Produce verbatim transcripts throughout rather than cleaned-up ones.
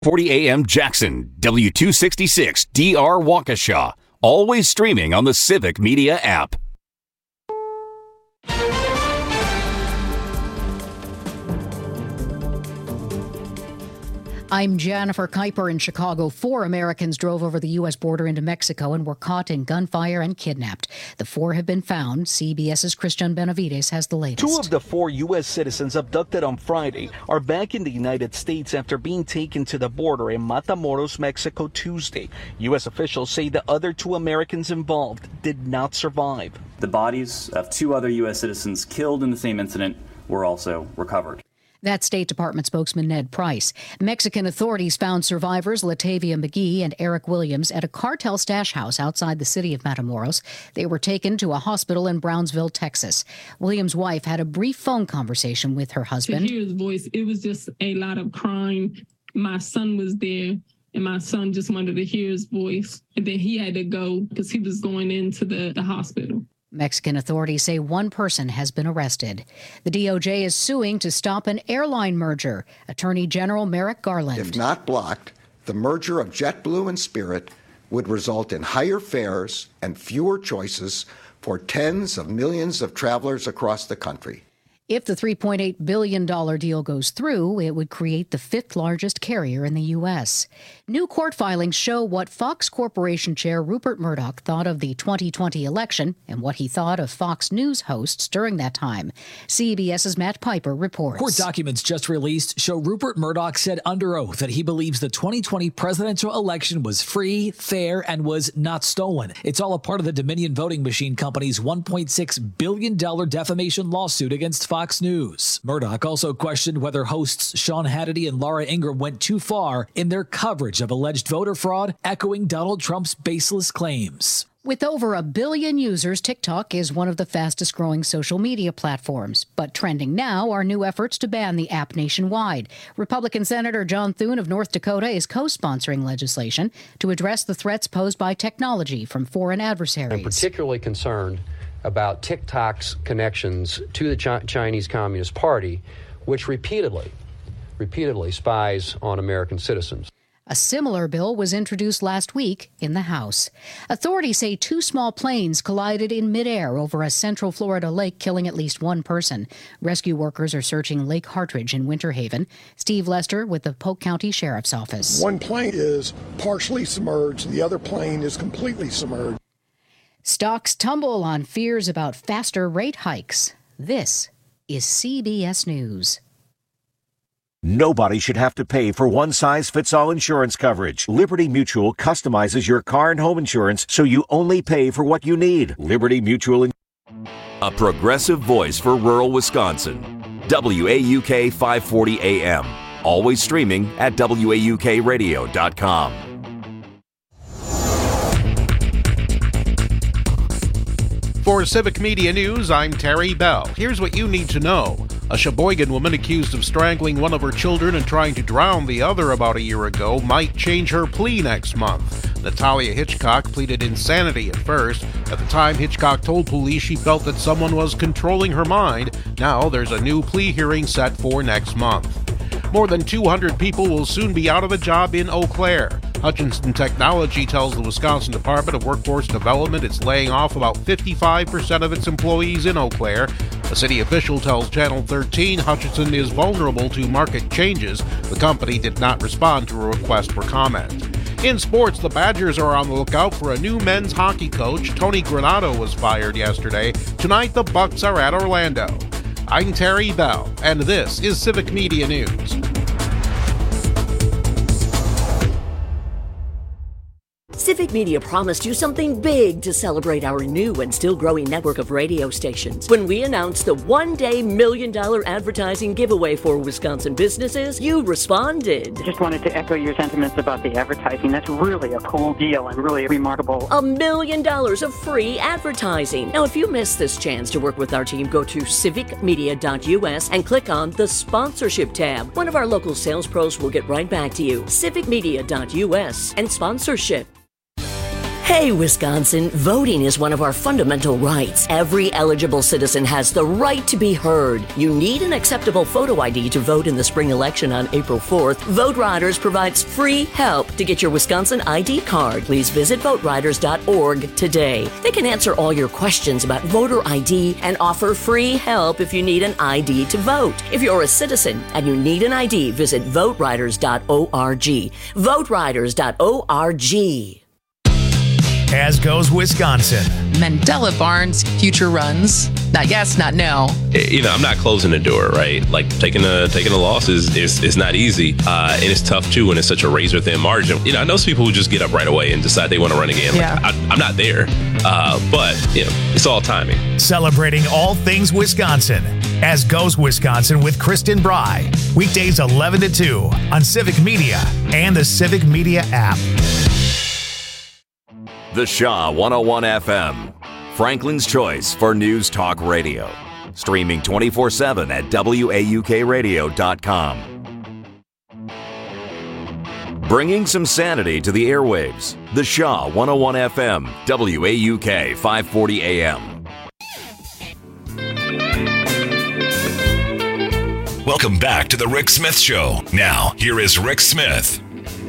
forty A M Jackson, W two sixty-six D R Waukesha. Always streaming on the Civic Media app. I'm Jennifer Kuiper in Chicago. Four Americans drove over the U S border into Mexico and were caught in gunfire and kidnapped. The four have been found. CBS's Christian Benavides has the latest. Two of the four U S citizens abducted on Friday are back in the United States after being taken to the border in Matamoros, Mexico, Tuesday. U S officials say the other two Americans involved did not survive. The bodies of two other U S citizens killed in the same incident were also recovered. That's State Department spokesman Ned Price. Mexican authorities found survivors Latavia McGee and Eric Williams at a cartel stash house outside the city of Matamoros. They were taken to a hospital in Brownsville, Texas. Williams' wife had a brief phone conversation with her husband. To hear his voice, it was just a lot of crying. My son was there, and my son just wanted to hear his voice. And then he had to go because he was going into the, the hospital. Mexican authorities say one person has been arrested. The D O J is suing to stop an airline merger. Attorney General Merrick Garland. If not blocked, the merger of JetBlue and Spirit would result in higher fares and fewer choices for tens of millions of travelers across the country. If the three point eight billion dollars deal goes through, it would create the fifth largest carrier in the U S. New court filings show what Fox Corporation Chair Rupert Murdoch thought of the twenty twenty election and what he thought of Fox News hosts during that time. CBS's Matt Piper reports. Court documents just released show Rupert Murdoch said under oath that he believes the twenty twenty presidential election was free, fair, and was not stolen. It's all a part of the Dominion Voting Machine Company's one point six billion dollars defamation lawsuit against Fox News. Murdoch also questioned whether hosts Sean Hannity and Laura Ingraham went too far in their coverage of alleged voter fraud, echoing Donald Trump's baseless claims. With over a billion users, TikTok is one of the fastest growing social media platforms. But trending now are new efforts to ban the app nationwide. Republican Senator John Thune of North Dakota is co-sponsoring legislation to address the threats posed by technology from foreign adversaries. I'm particularly concerned about TikTok's connections to the Ch- Chinese Communist Party, which repeatedly, repeatedly spies on American citizens. A similar bill was introduced last week in the House. Authorities say two small planes collided in midair over a Central Florida lake, killing at least one person. Rescue workers are searching Lake Hartridge in Winter Haven. Steve Lester with the Polk County Sheriff's Office. One plane is partially submerged. The other plane is completely submerged. Stocks tumble on fears about faster rate hikes. This is C B S News. Nobody should have to pay for one-size-fits-all insurance coverage. Liberty Mutual customizes your car and home insurance so you only pay for what you need. Liberty Mutual. In- A progressive voice for rural Wisconsin. W A U K five forty A M. Always streaming at W A U K radio dot com. For Civic Media News, I'm Terry Bell. Here's what you need to know. A Sheboygan woman accused of strangling one of her children and trying to drown the other about a year ago might change her plea next month. Natalia Hitchcock pleaded insanity at first. At the time, Hitchcock told police she felt that someone was controlling her mind. Now there's a new plea hearing set for next month. More than two hundred people will soon be out of a job in Eau Claire. Hutchinson Technology tells the Wisconsin Department of Workforce Development it's laying off about fifty-five percent of its employees in Eau Claire. A city official tells Channel thirteen Hutchinson is vulnerable to market changes. The company did not respond to a request for comment. In sports, the Badgers are on the lookout for a new men's hockey coach. Tony Granato was fired yesterday. Tonight, the Bucks are at Orlando. I'm Terry Bell, and this is Civic Media News. Civic Media promised you something big to celebrate our new and still growing network of radio stations. When we announced the one-day million dollar advertising giveaway for Wisconsin businesses, you responded. I just wanted to echo your sentiments about the advertising. That's really a cool deal and really remarkable. A million dollars of free advertising. Now, if you missed this chance to work with our team, go to civic media dot U S and click on the sponsorship tab. One of our local sales pros will get right back to you. civic media dot U S and sponsorship. Hey, Wisconsin, voting is one of our fundamental rights. Every eligible citizen has the right to be heard. You need an acceptable photo I D to vote in the spring election on April fourth. Vote Riders provides free help to get your Wisconsin I D card. Please visit vote riders dot org today. They can answer all your questions about voter I D and offer free help if you need an I D to vote. If you're a citizen and you need an I D, visit vote riders dot org. vote riders dot org. As goes Wisconsin. Mandela Barnes future runs. Not yes, not no. You know, I'm not closing the door, right? Like taking a taking a loss is is, is not easy, uh, and it's tough too when it's such a razor thin margin. You know, I know some people who just get up right away and decide they want to run again. Yeah. Like, I, I'm not there, uh, but you know, it's all timing. Celebrating all things Wisconsin. As goes Wisconsin with Kristen Bry. Weekdays eleven to two on Civic Media and the Civic Media app. The Shaw one oh one F M, Franklin's choice for news talk radio. Streaming twenty-four seven at W A U K radio dot com. Bringing some sanity to the airwaves. The Shaw one oh one F M, W A U K five forty A M. Welcome back to the Rick Smith Show. Now, here is Rick Smith.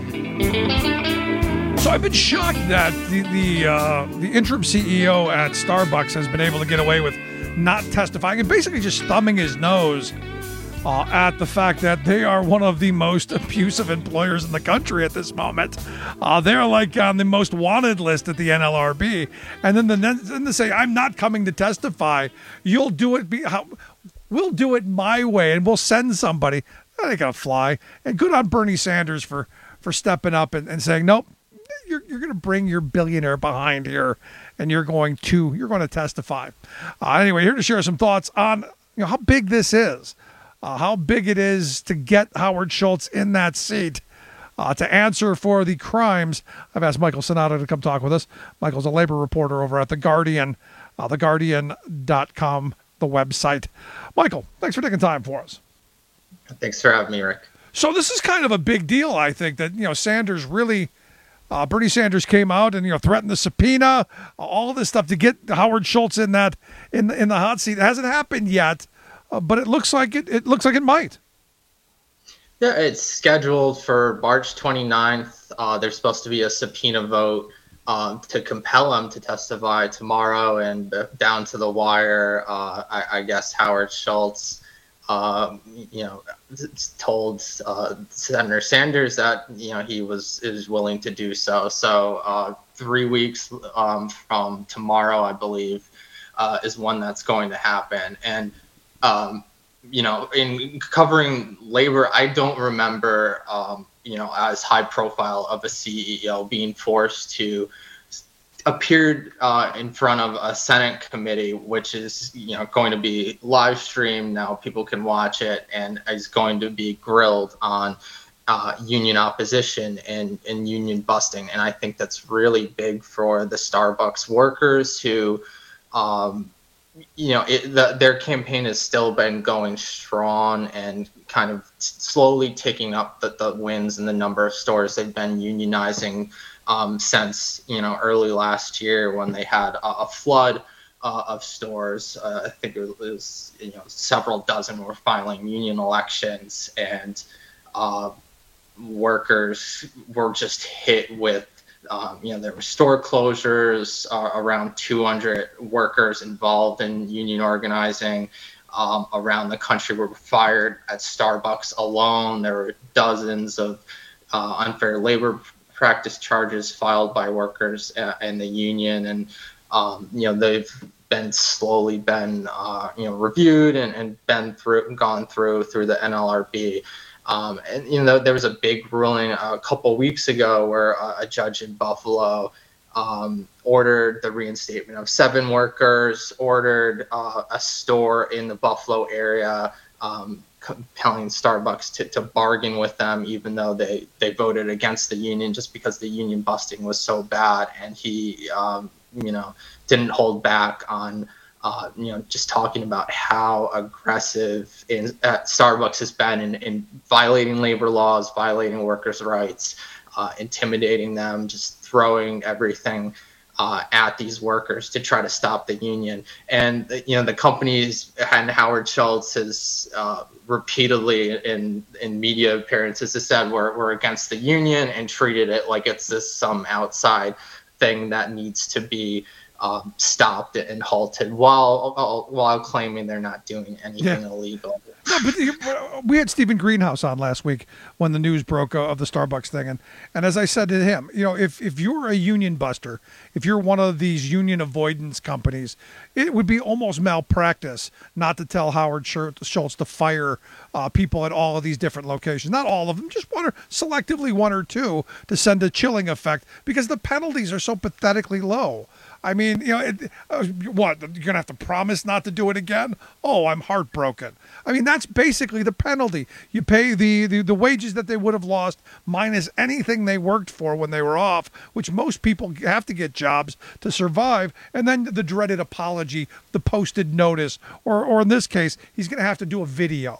So I've been shocked that the the, uh, the interim C E O at Starbucks has been able to get away with not testifying and basically just thumbing his nose uh, at the fact that they are one of the most abusive employers in the country at this moment. Uh, they're like on the most wanted list at the N L R B. And then, the, then they say, I'm not coming to testify. You'll do it. Be, how, we'll do it my way and we'll send somebody. That ain't going to fly. And good on Bernie Sanders for, for stepping up and, and saying, nope. You're, you're going to bring your billionaire behind here, and you're going to you're going to testify. Uh, anyway, here to share some thoughts on you know how big this is, uh, how big it is to get Howard Schultz in that seat uh, to answer for the crimes. I've asked Michael Sonata to come talk with us. Michael's a labor reporter over at The Guardian, uh, the guardian dot com, the website. Michael, thanks for taking time for us. Thanks for having me, Rick. So this is kind of a big deal, I think, that you know Sanders really. Uh, Bernie Sanders came out and you know threatened the subpoena, uh, all this stuff to get Howard Schultz in that in the, in the hot seat. It hasn't happened yet, uh, but it looks like it. It looks like it might. Yeah, it's scheduled for March twenty-ninth. Uh, there's supposed to be a subpoena vote um, to compel him to testify tomorrow, and uh, down to the wire. Uh, I, I guess Howard Schultz. Um, you know, told uh, Senator Sanders that you know he was is willing to do so. So uh, three weeks um, from tomorrow, I believe, uh, is when that's going to happen. And um, you know, in covering labor, I don't remember um, you know as high profile of a C E O being forced to appeared uh, in front of a Senate committee, which is you know going to be live streamed now. People can watch it, and is going to be grilled on uh, union opposition and, and union busting. And I think that's really big for the Starbucks workers who, um, you know, it, the, their campaign has still been going strong and kind of slowly ticking up the, the wins and the number of stores they've been unionizing. Um, since you know early last year when they had a, a flood uh, of stores. uh, I think it was you know several dozen were filing union elections, and uh, workers were just hit with um, you know there were store closures, uh, around two hundred workers involved in union organizing um, around the country were fired at Starbucks alone. There were dozens of uh, unfair labor practice charges filed by workers uh, and the union, and um, you know they've been slowly been uh, you know reviewed and, and been through gone through through the N L R B. Um, and you know there was a big ruling a couple weeks ago where uh, a judge in Buffalo um, ordered the reinstatement of seven workers, ordered uh, a store in the Buffalo area. Um, compelling Starbucks to, to bargain with them, even though they, they voted against the union just because the union busting was so bad. And he, um, you know, didn't hold back on uh, you know, just talking about how aggressive in, uh, Starbucks has been in, in violating labor laws, violating workers' rights, uh, intimidating them, just throwing everything uh, at these workers to try to stop the union. And, you know, the companies and Howard Schultz has uh, repeatedly in, in media appearances has said we're, we're against the union and treated it like it's this some outside thing that needs to be Um, stopped and halted while while claiming they're not doing anything yeah. illegal. No, but we had Stephen Greenhouse on last week when the news broke of the Starbucks thing, and and as I said to him, you know, if if you're a union buster, if you're one of these union avoidance companies, it would be almost malpractice not to tell Howard Schultz to fire uh, people at all of these different locations. Not all of them, just one or selectively one or two to send a chilling effect, because the penalties are so pathetically low. I mean, you know, it, uh, what, you're going to have to promise not to do it again? Oh, I'm heartbroken. I mean, that's basically the penalty. You pay the, the, the wages that they would have lost minus anything they worked for when they were off, which most people have to get jobs to survive, and then the dreaded apology, the posted notice, or, or in this case, he's going to have to do a video.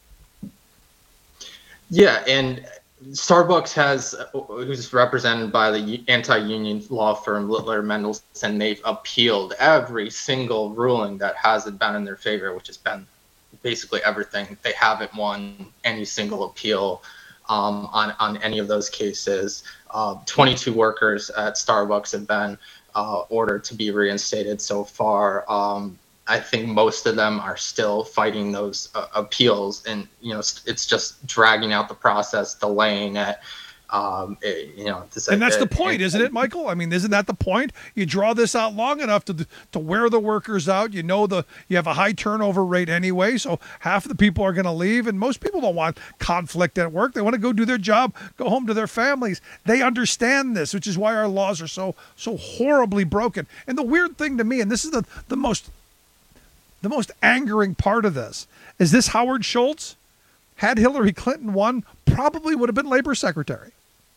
Yeah, and Starbucks has, who's represented by the anti-union law firm Littler Mendelson, they've appealed every single ruling that hasn't been in their favor, which has been basically everything. They haven't won any single appeal um, on, on any of those cases. Uh, twenty-two workers at Starbucks have been uh, ordered to be reinstated so far. Um, I think most of them are still fighting those uh, appeals, and you know it's just dragging out the process, delaying it. Um, it you know, this, and that's it, the point, it, isn't it, Michael? I mean, isn't that the point? You draw this out long enough to to wear the workers out. You know the you have a high turnover rate anyway, so half of the people are going to leave, and most people don't want conflict at work. They want to go do their job, go home to their families. They understand this, which is why our laws are so so horribly broken. And the weird thing to me, and this is the the most The most angering part of this is this Howard Schultz, had Hillary Clinton won, probably would have been labor secretary.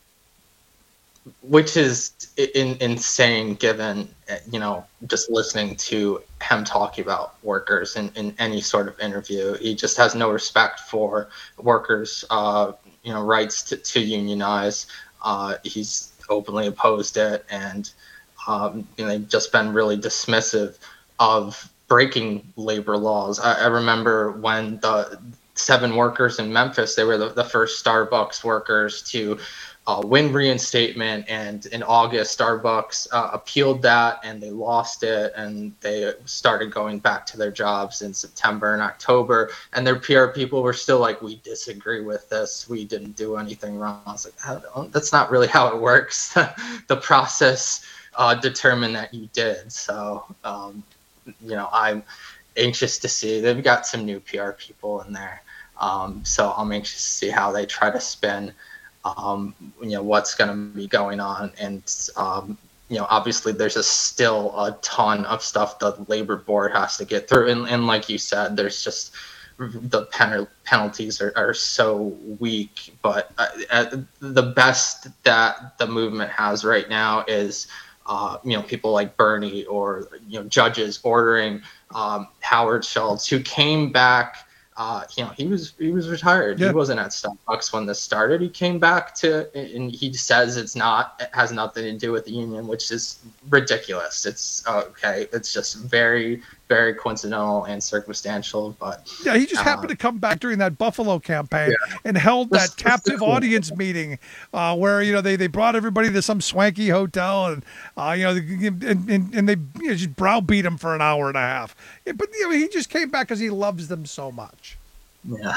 Which is in, insane given, you know, just listening to him talking about workers in, in any sort of interview. He just has no respect for workers, uh, you know, rights to, to unionize. Uh, he's openly opposed it, and um, you know, they've just been really dismissive of breaking labor laws. I, I remember when the seven workers in Memphis, they were the, the first Starbucks workers to uh, win reinstatement. And in August, Starbucks uh, appealed that and they lost it. And they started going back to their jobs in September and October. And their P R people were still like, we disagree with this. We didn't do anything wrong. I was like, that's not really how it works. The process uh, determined that you did. So, um, you know, I'm anxious to see. They've got some new P R people in there, um, so I'm anxious to see how they try to spin, um, you know, what's going to be going on. And um, you know, obviously, there's a still a ton of stuff the labor board has to get through, and, and like you said, there's just the pen- penalties are, are so weak. But uh, the best that the movement has right now is, Uh, you know, people like Bernie or, you know, judges ordering um, Howard Schultz, who came back. Uh, you know, he was he was retired. Yeah. He wasn't at Starbucks when this started. He came back to, and he says it's not, it has nothing to do with the union, which is ridiculous. It's okay. It's just very, very coincidental and circumstantial. But yeah, he just uh, happened to come back during that Buffalo campaign yeah. and held that this, captive this audience cool. meeting uh, where, you know, they, they brought everybody to some swanky hotel and, uh, you know, and, and, and they you know, just browbeat him for an hour and a half. Yeah, but, you know, he just came back because he loves them so much. Yeah.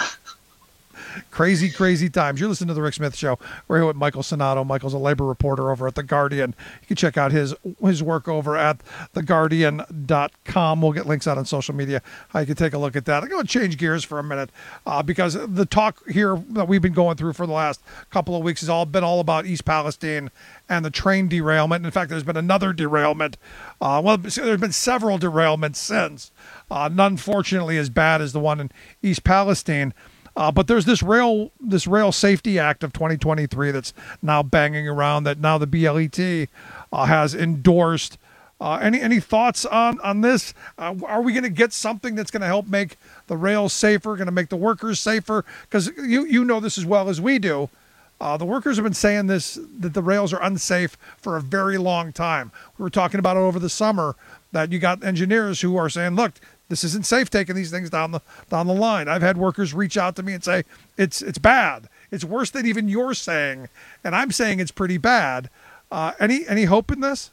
Crazy, crazy times. You're listening to The Rick Smith Show. We're here with Michael Sonato. Michael's a labor reporter over at The Guardian. You can check out his his work over at the guardian dot com. We'll get links out on social media. Uh, you can take a look at that. I'm going to change gears for a minute uh, because the talk here that we've been going through for the last couple of weeks has all been all about East Palestine and the train derailment. In fact, there's been another derailment. Uh, well, there's been several derailments since. Uh, none, fortunately, as bad as the one in East Palestine. Uh, but there's this rail this Rail Safety Act of twenty twenty-three that's now banging around, that now the B L E T uh, has endorsed Uh, any any thoughts on on this? Uh, are we going to get something that's going to help make the rails safer, going to make the workers safer? Because you you know this as well as we do. Uh, the workers have been saying this, that the rails are unsafe for a very long time. We were talking about it over the summer, that you got engineers who are saying, look, this isn't safe taking these things down the down the line. I've had workers reach out to me and say, it's it's bad. It's worse than even you're saying, and I'm saying it's pretty bad. Uh, any any hope in this?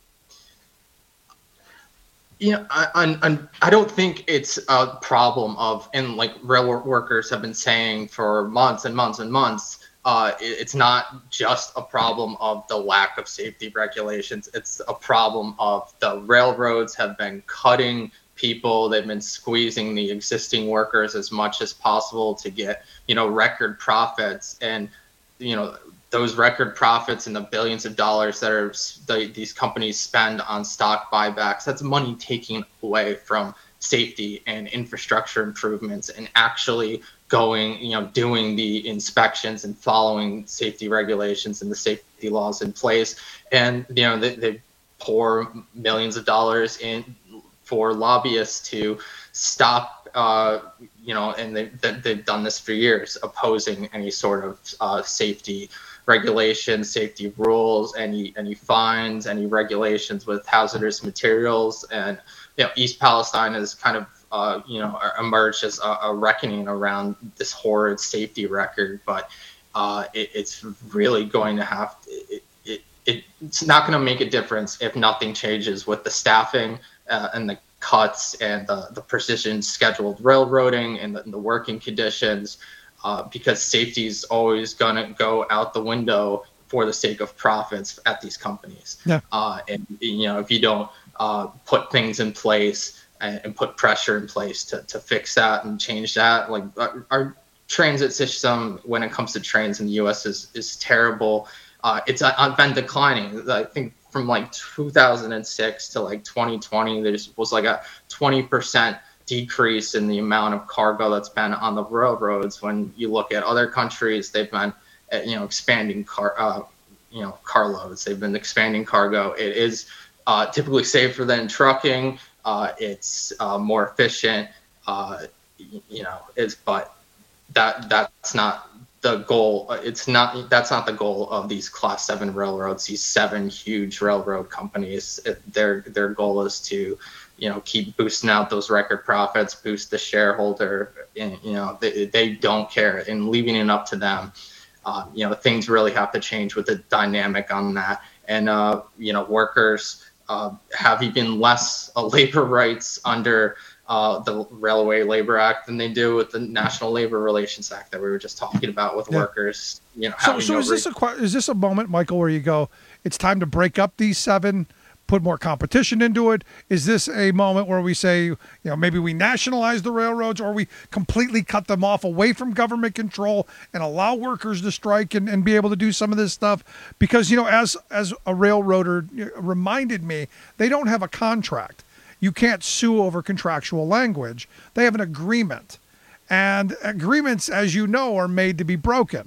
You know, I, I, I don't think it's a problem of, and like rail workers have been saying for months and months and months, Uh, it's not just a problem of the lack of safety regulations. It's a problem of the railroads have been cutting people. They've been squeezing the existing workers as much as possible to get, you know, record profits. And, you know, those record profits and the billions of dollars that are the, these companies spend on stock buybacks, that's money taken away from safety and infrastructure improvements and actually going, you know, doing the inspections and following safety regulations and the safety laws in place. And, you know, they, they pour millions of dollars in for lobbyists to stop, uh, you know, and they, they've done this for years, opposing any sort of uh, safety regulations, safety rules, any any fines, any regulations with hazardous materials. And, you know, East Palestine is kind of Uh, you know, emerged as a, a reckoning around this horrid safety record, but uh, it, it's really going to have to, it, it, it, it's not going to make a difference if nothing changes with the staffing uh, and the cuts and the, the precision scheduled railroading and the, and the working conditions, uh, because safety is always going to go out the window for the sake of profits at these companies. Yeah. Uh, and, you know, if you don't uh, put things in place and put pressure in place to, to fix that and change that. Like our, our transit system, when it comes to trains in the U S, is is terrible. Uh, it's uh, been declining. I think from like two thousand six to like twenty twenty, there was like a twenty percent decrease in the amount of cargo that's been on the railroads. When you look at other countries, they've been, you know, expanding car, uh, you know, carloads. They've been expanding cargo. It is uh, typically safer than trucking. Uh, it's uh, more efficient, uh, you know, it's, but that that's not the goal. It's not, that's not the goal of these class seven railroads, these seven huge railroad companies. It, their, their goal is to, you know, keep boosting out those record profits, boost the shareholder, and, you know, they, they don't care, and leaving it up to them. Uh, you know, things really have to change with the dynamic on that. And, uh, you know, workers, Uh, have even less uh, labor rights under uh, the Railway Labor Act than they do with the National Labor Relations Act that we were just talking about with yeah. workers. You know, so so no is this a is this a moment, Michael, where you go, it's time to break up these seven, put more competition into it? Is this a moment where we say, you know, maybe we nationalize the railroads, or we completely cut them off away from government control and allow workers to strike and, and be able to do some of this stuff? Because, you know, as as a railroader reminded me, they don't have a contract. You can't sue over contractual language. They have an agreement. And agreements, as you know, are made to be broken.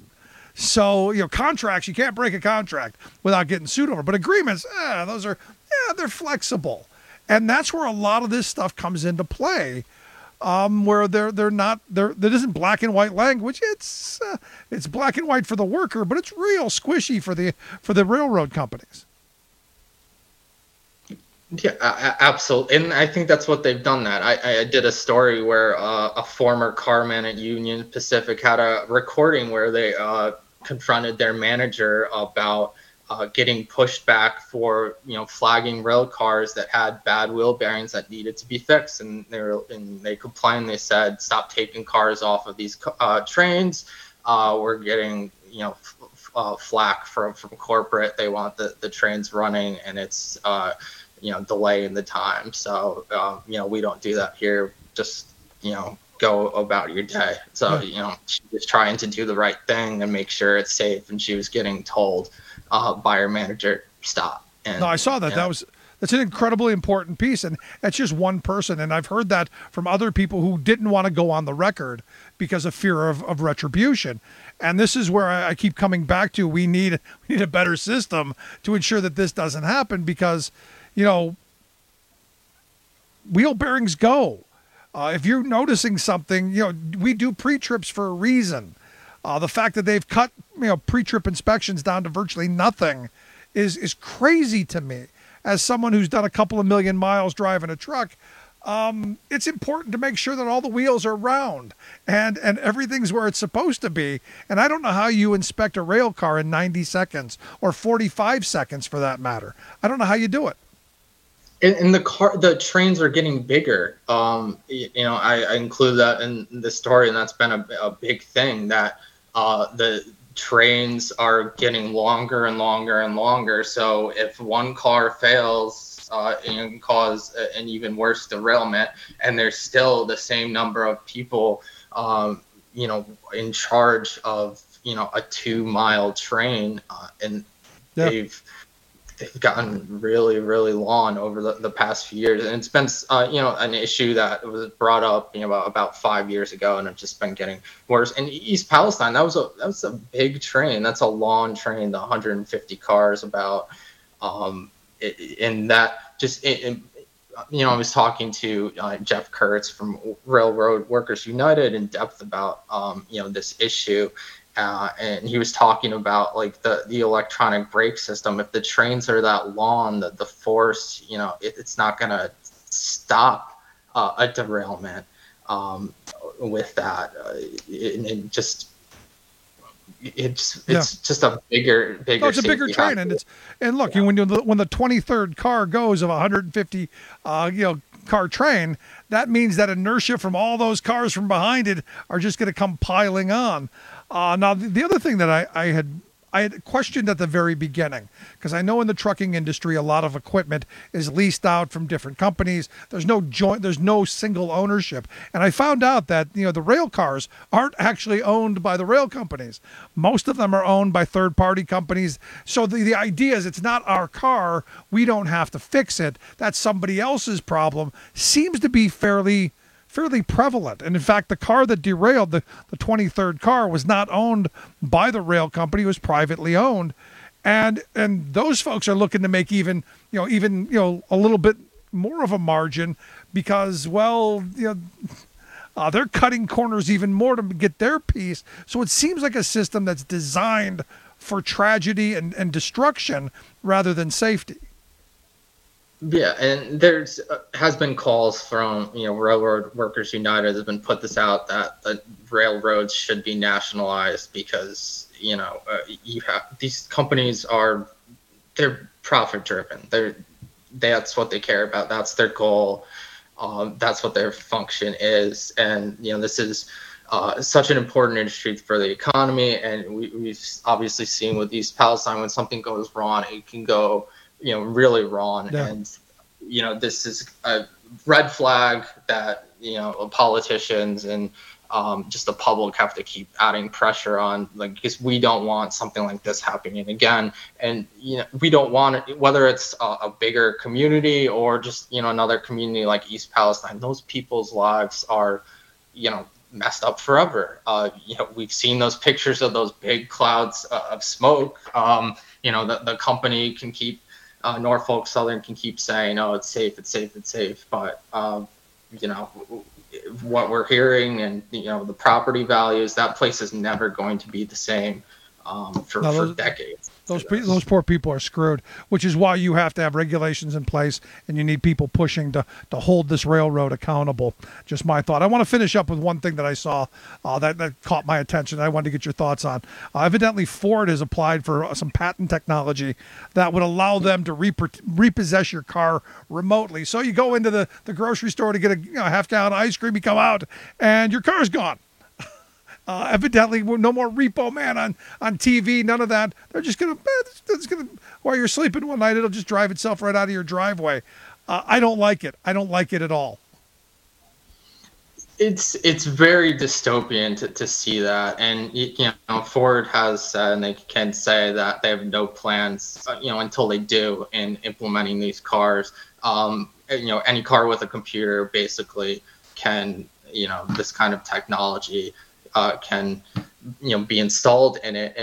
So, you know, contracts, you can't break a contract without getting sued over. But agreements, eh, those are, yeah, they're flexible. And that's where a lot of this stuff comes into play, um, where they're they're not, they're, that isn't black and white language. It's uh, it's black and white for the worker, but it's real squishy for the for the railroad companies. Yeah, absolutely. And I think that's what they've done that. I, I did a story where uh, a former carman at Union Pacific had a recording where they uh, confronted their manager about uh, getting pushed back for, you know, flagging rail cars that had bad wheel bearings that needed to be fixed. And they were, and they complained. They said, stop taking cars off of these uh, trains. Uh, we're getting, you know, f- uh, flack from, from corporate. They want the, the trains running, and it's, uh, you know, delay in the time. So, um, you know, we don't do that here. Just, you know, go about your day. So, you know, she was trying to do the right thing and make sure it's safe. And she was getting told uh, by her manager, stop. And, no, I saw that. That know, was, that's an incredibly important piece. And that's just one person. And I've heard that from other people who didn't want to go on the record because of fear of, of retribution. And this is where I, I keep coming back to, we need, we need a better system to ensure that this doesn't happen, because, you know, wheel bearings go. Uh, if you're noticing something, you know, we do pre-trips for a reason. Uh, the fact that they've cut, you know, pre-trip inspections down to virtually nothing is is crazy to me. As someone who's done a couple of million miles driving a truck, um, it's important to make sure that all the wheels are round and, and everything's where it's supposed to be. And I don't know how you inspect a rail car in ninety seconds or forty-five seconds for that matter. I don't know how you do it. And, and the car, the trains are getting bigger. Um, you, you know, I, I include that in the story, and that's been a, a big thing that uh, the trains are getting longer and longer and longer. So if one car fails, uh, it can cause an even worse derailment, and there's still the same number of people, um, you know, in charge of, you know, a two mile train, uh, and yeah. they've they've gotten really, really long over the, the past few years. And it's been, uh, you know, an issue that was brought up, you know, about, about five years ago, and it's just been getting worse. And East Palestine, that was a, that was a big train. That's a long train, the one hundred fifty cars about, um, it, and that just, it, it, you know, I was talking to uh, Jeff Kurtz from Railroad Workers United in depth about, um, you know, this issue. Uh, and he was talking about like the, the electronic brake system. If the trains are that long, the, the force, you know, it, it's not going to stop uh, a derailment um, with that. Uh, it, it just, it's it's yeah. just a bigger, bigger. Oh, it's a bigger train, and it's and look, yeah. when you when the twenty-third car goes of a one hundred fifty, uh, you know, car train, that means that inertia from all those cars from behind it are just going to come piling on. Uh, now, the, the other thing that I, I had I had questioned at the very beginning, because I know in the trucking industry, a lot of equipment is leased out from different companies. There's no joint, there's no single ownership. And I found out that, you know, the rail cars aren't actually owned by the rail companies. Most of them are owned by third-party companies. So the, the idea is it's not our car. We don't have to fix it. That's somebody else's problem. Seems to be fairly... fairly prevalent. And in fact, the car that derailed, the, the twenty-third car, was not owned by the rail company. It was privately owned. And and those folks are looking to make even, you know, even, you know, a little bit more of a margin because, well, you know, uh, they're cutting corners even more to get their piece. So it seems like a system that's designed for tragedy and, and destruction rather than safety. Yeah, and there's uh, has been calls from, you know, Railroad Workers United has been put this out that the railroads should be nationalized because, you know, uh, you have these companies are they're profit driven. They're that's what they care about. That's their goal. Um, that's what their function is. And, you know, this is uh, such an important industry for the economy. And we, we've obviously seen with East Palestine, when something goes wrong, it can go, you know, really wrong. Yeah. And, you know, this is a red flag that, you know, politicians and um, just the public have to keep adding pressure on, like, because we don't want something like this happening again. And, you know, we don't want it, whether it's a, a bigger community or just, you know, another community like East Palestine, those people's lives are, you know, messed up forever. Uh, you know, we've seen those pictures of those big clouds uh, of smoke. Um, you know, the, the company can keep, Uh, Norfolk Southern can keep saying, "Oh, it's safe, it's safe, it's safe," but um, you know what we're hearing, and you know the property values. That place is never going to be the same um, for, no, those, for decades. Those pe- those poor people are screwed, which is why you have to have regulations in place, and you need people pushing to to hold this railroad accountable. Just my thought. I want to finish up with one thing that I saw uh, that that caught my attention. I wanted to get your thoughts on. Uh, evidently, Ford has applied for some patent technology that would allow them to rep- repossess your car remotely. So you go into the, the grocery store to get a you know, half gallon of ice cream, you come out, and your car's gone. Uh, evidently, no more Repo Man on, on T V, none of that. They're just going to, gonna, while you're sleeping one night, it'll just drive itself right out of your driveway. Uh, I don't like it. I don't like it at all. It's it's very dystopian to, to see that. And, you know, Ford has said, and they can say that they have no plans, uh, you know, until they do in implementing these cars. Um, you know, any car with a computer basically can, you know, this kind of technology Uh, can, you know, be installed in it. And,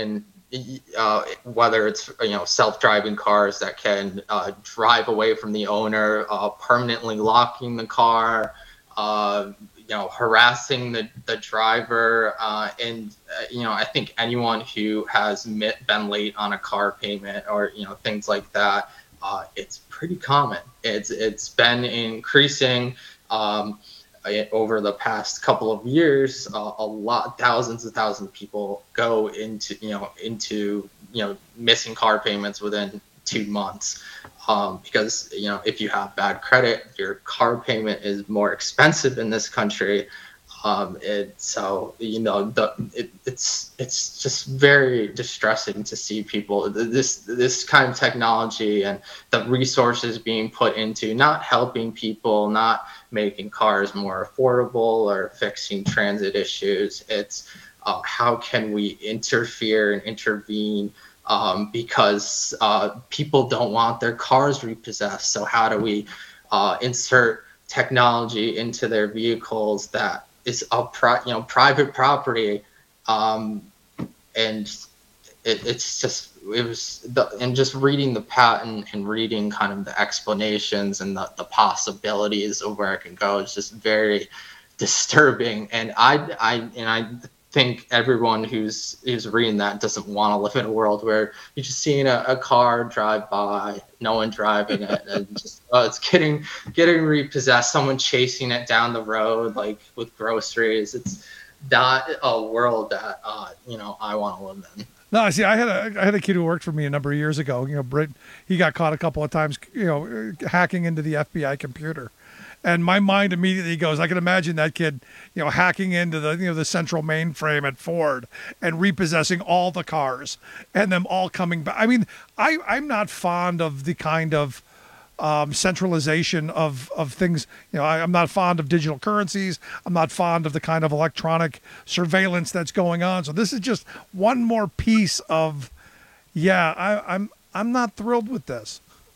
uh, whether it's you know self-driving cars that can uh, drive away from the owner, uh, permanently locking the car, uh, you know harassing the the driver, uh, and uh, you know I think anyone who has mit- been late on a car payment or you know things like that, uh, it's pretty common. It's it's been increasing. Um, over the past couple of years, uh, a lot, thousands and thousands of people go into, you know, into, you know, missing car payments within two months. Um, because, you know, if you have bad credit, your car payment is more expensive in this country. Um, it, so, you know, the, it, it's, it's just very distressing to see people, this, this kind of technology and the resources being put into not helping people, not making cars more affordable or fixing transit issues. It's uh, how can we interfere and intervene um, because uh, people don't want their cars repossessed. So how do we uh, insert technology into their vehicles that is a pri- you know private property, um, and it, it's just it was the, and just reading the patent and reading kind of the explanations and the, the possibilities of where it can go is just very disturbing. And I I and I think everyone who's who's reading that doesn't want to live in a world where you're just seeing a, a car drive by, no one driving it, and just uh, it's getting getting repossessed, someone chasing it down the road like with groceries. It's not a world that uh, you know I want to live in. No, see, I had a I had a kid who worked for me a number of years ago. You know, Brit, he got caught a couple of times, you know, hacking into the F B I computer. And my mind immediately goes, I can imagine that kid, you know, hacking into the, you know, the central mainframe at Ford and repossessing all the cars and them all coming back. I mean, I, I'm not fond of the kind of um, centralization of, of things. You know, I, I'm not fond of digital currencies. I'm not fond of the kind of electronic surveillance that's going on. So this is just one more piece of, yeah, I, I'm, I'm not thrilled with this.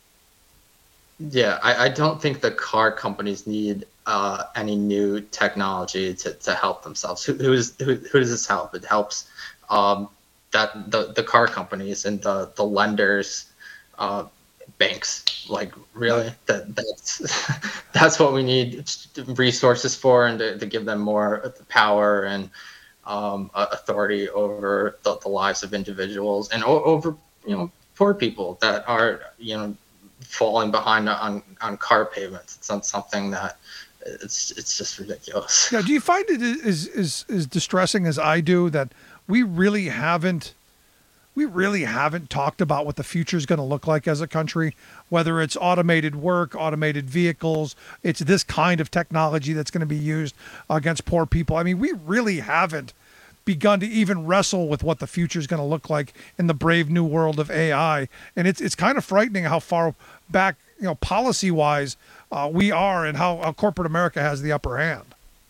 Yeah, I, I don't think the car companies need uh, any new technology to, to help themselves. Who, who, is, who, who does this help? It helps um, that the, the car companies and the, the lenders, uh, banks. Like, really? That that's that's what we need resources for, and to, to give them more power and um, authority over the, the lives of individuals and o- over, you know, poor people that are, you know, falling behind on, on car payments. It's not something that it's it's just ridiculous. Yeah. Do you find it is is is distressing as I do that we really haven't we really haven't talked about what the future is going to look like as a country, whether it's automated work, automated vehicles, it's this kind of technology that's going to be used against poor people. I mean, we really haven't begun to even wrestle with what the future is going to look like in the brave new world of A I. And it's it's kind of frightening how far back, you know, policy wise uh, we are, and how, how corporate America has the upper hand.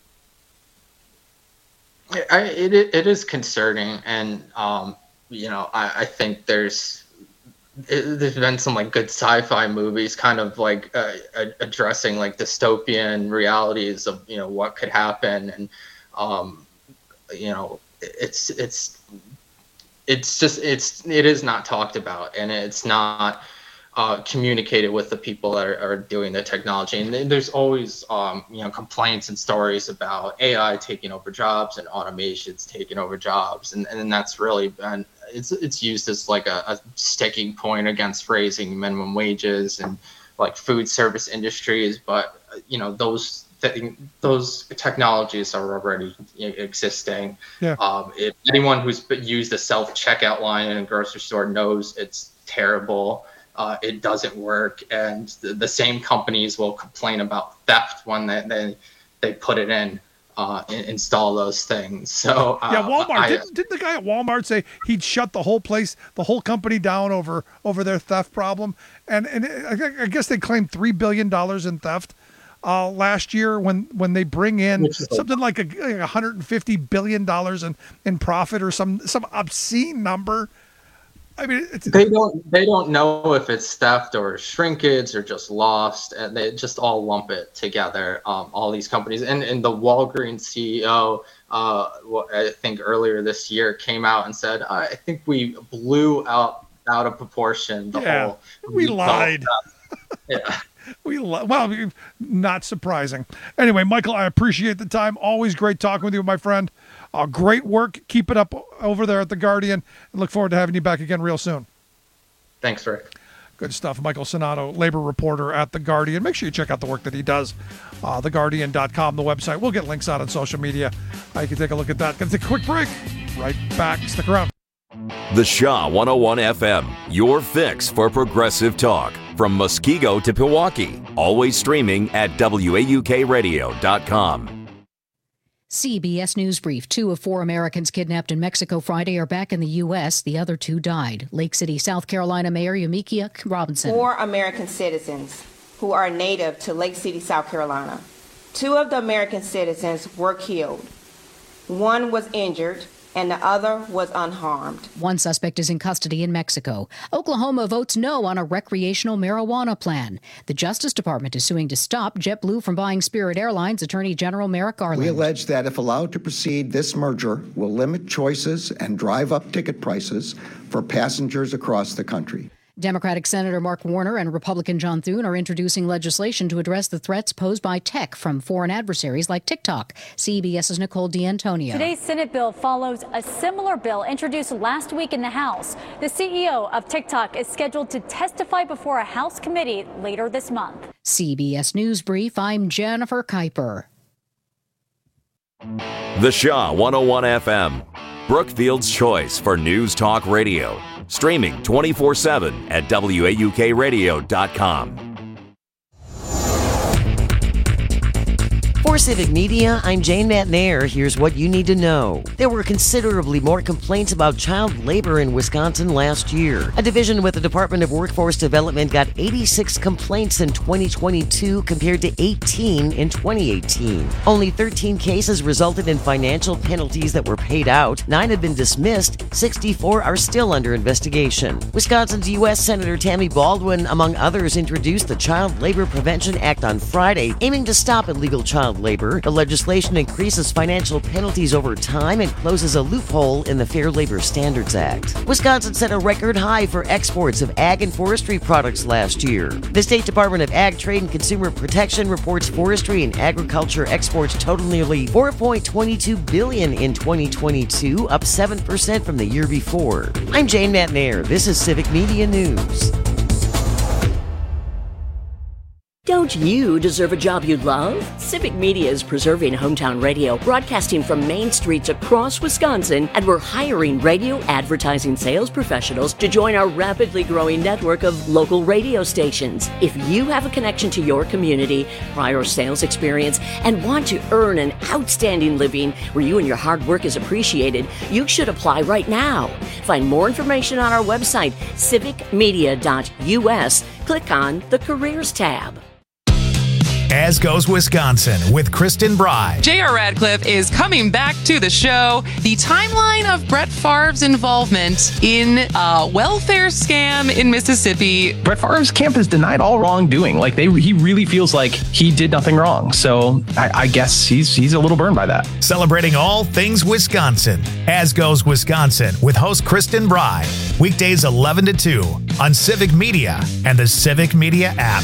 I, it it is concerning, and um, you know, I, I think there's it, there's been some like good sci-fi movies, kind of like uh, addressing like dystopian realities of, you know, what could happen, and um, you know, it's it's it's just it's it is not talked about, and it's not uh, communicated with the people that are, are doing the technology. And there's always um, you know, complaints and stories about A I taking over jobs and automations taking over jobs, and and that's really been it's it's used as like a, a sticking point against raising minimum wages and like food service industries. But you know, those Th- those technologies are already existing. Yeah. Um, if anyone who's used a self-checkout line in a grocery store knows it's terrible, uh, it doesn't work, and the, the same companies will complain about theft when they they, they put it in, uh, in, install those things. So uh, yeah, Walmart I, didn't, didn't the guy at Walmart say he'd shut the whole place, the whole company down over over their theft problem? And and I guess they claimed three billion dollars in theft Uh, last year when, when they bring in something like a, like one hundred fifty billion dollars in, in profit or some some obscene number. I mean, it's, they don't they don't know if it's theft or shrinkage or just lost, and they just all lump it together. Um, all these companies, and and the Walgreens C E O, uh, I think earlier this year came out and said, I think we blew out out of proportion the yeah, whole. We lied. Yeah. We li- well, not surprising. Anyway, Michael, I appreciate the time. Always great talking with you, my friend. Uh, great work. Keep it up over there at The Guardian. And look forward to having you back again real soon. Thanks, Rick. Good stuff. Michael Sonato, labor reporter at The Guardian. Make sure you check out the work that he does. Uh, the guardian dot com, the website. We'll get links out on social media. Uh, you can take a look at that. Gonna take a quick break. Right back. Stick around. The Shaw one oh one F M, your fix for progressive talk. From Muskego to Pewaukee. Always streaming at W A U K radio dot com. C B S News Brief. Two of four Americans kidnapped in Mexico Friday are back in the U S. The other two died. Lake City, South Carolina Mayor Yamikia Robinson. Four American citizens who are native to Lake City, South Carolina. Two of the American citizens were killed. One was injured, and the other was unharmed. One suspect is in custody in Mexico. Oklahoma votes no on a recreational marijuana plan. The Justice Department is suing to stop JetBlue from buying Spirit Airlines. Attorney General Merrick Garland. We allege that if allowed to proceed, this merger will limit choices and drive up ticket prices for passengers across the country. Democratic Senator Mark Warner and Republican John Thune are introducing legislation to address the threats posed by tech from foreign adversaries like TikTok. CBS's Nicole D'Antonio. Today's Senate bill follows a similar bill introduced last week in the House. The C E O of TikTok is scheduled to testify before a House committee later this month. C B S News Brief, I'm Jennifer Kuiper. The Shaw one oh one F M, Brookfield's choice for news talk radio. Streaming twenty-four seven at W A U K radio dot com. For Civic Media, I'm Jane McNair. Here's what you need to know. There were considerably more complaints about child labor in Wisconsin last year. A division with the Department of Workforce Development got eighty-six complaints in twenty twenty-two compared to eighteen in twenty eighteen. Only thirteen cases resulted in financial penalties that were paid out. Nine have been dismissed. sixty-four are still under investigation. Wisconsin's U S Senator Tammy Baldwin, among others, introduced the Child Labor Prevention Act on Friday, aiming to stop illegal child labor. The legislation increases financial penalties over time and closes a loophole in the Fair Labor Standards Act. Wisconsin set a record high for exports of ag and forestry products last year. The State Department of Ag, Trade, and Consumer Protection reports forestry and agriculture exports totaled nearly four point two two billion dollars in twenty twenty-two, up seven percent from the year before. I'm Jane McNair. This is Civic Media News. Don't you deserve a job you love? Civic Media is preserving hometown radio, broadcasting from main streets across Wisconsin, and we're hiring radio advertising sales professionals to join our rapidly growing network of local radio stations. If you have a connection to your community, prior sales experience, and want to earn an outstanding living where you and your hard work is appreciated, you should apply right now. Find more information on our website, civic media dot U S. Click on the Careers tab. As Goes Wisconsin with Kristen Bry. J R. Radcliffe is coming back to the show. The timeline of Brett Favre's involvement in a welfare scam in Mississippi. Brett Favre's camp has denied all wrongdoing. Like they, he really feels like he did nothing wrong. So I, I guess he's he's a little burned by that. Celebrating all things Wisconsin. As Goes Wisconsin with host Kristen Bry. Weekdays eleven to two on Civic Media and the Civic Media app.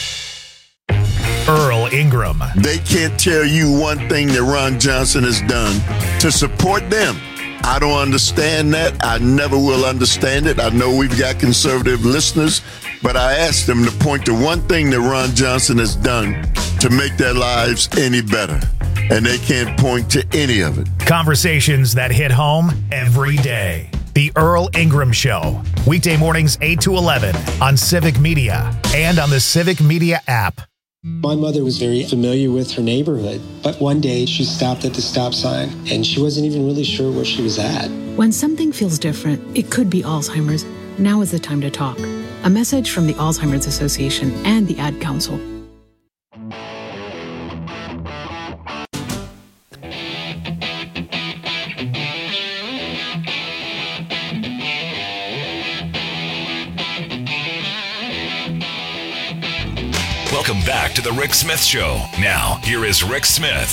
Earl Ingram. They can't tell you one thing that Ron Johnson has done to support them. I don't understand that. I never will understand it. I know we've got conservative listeners, but I asked them to point to one thing that Ron Johnson has done to make their lives any better. And they can't point to any of it. Conversations that hit home every day. The Earl Ingram Show. Weekday mornings eight to eleven on Civic Media and on the Civic Media app. My mother was very familiar with her neighborhood, but one day she stopped at the stop sign and she wasn't even really sure where she was at. When something feels different, it could be Alzheimer's. Now is the time to talk. A message from the Alzheimer's Association and the Ad Council. Welcome back to the Rick Smith Show. Now, here is Rick Smith.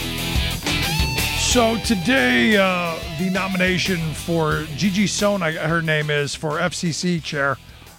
So today, uh, the nomination for Gigi Sohn, I, her name is, for F C C chair,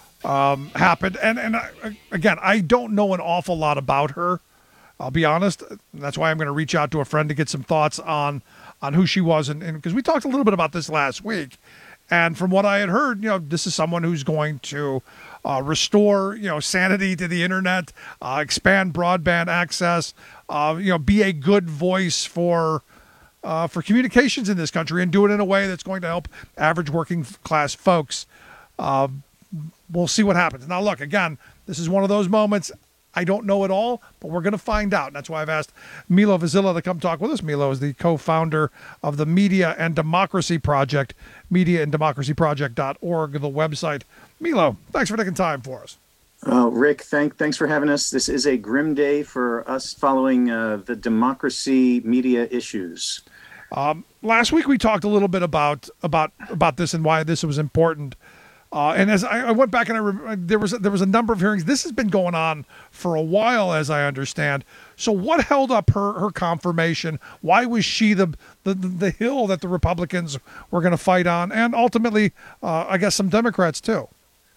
um, happened. And, and I, again, I don't know an awful lot about her. I'll be honest. That's why I'm going to reach out to a friend to get some thoughts on, on who she was. And because we talked a little bit about this last week. And from what I had heard, you know, this is someone who's going to uh, restore, you know, sanity to the internet, uh, expand broadband access, uh, you know, be a good voice for uh, for communications in this country, and do it in a way that's going to help average working class folks. Uh, we'll see what happens. Now, look, again, this is one of those moments. I don't know it all, but we're going to find out. And that's why I've asked Milo Vazilla to come talk with us. Milo is the co-founder of the Media and Democracy Project, media and democracy project dot org, the website. Milo, thanks for taking time for us. Uh, Rick, thank, thanks for having us. This is a grim day for us following uh, the democracy media issues. Um, last week we talked a little bit about about about this and why this was important. Uh, and as I, I went back and I re- there was there was a number of hearings. This has been going on for a while, as I understand. So what held up her her confirmation? Why was she the the, the hill that the Republicans were going to fight on, and ultimately, uh, I guess, some Democrats too?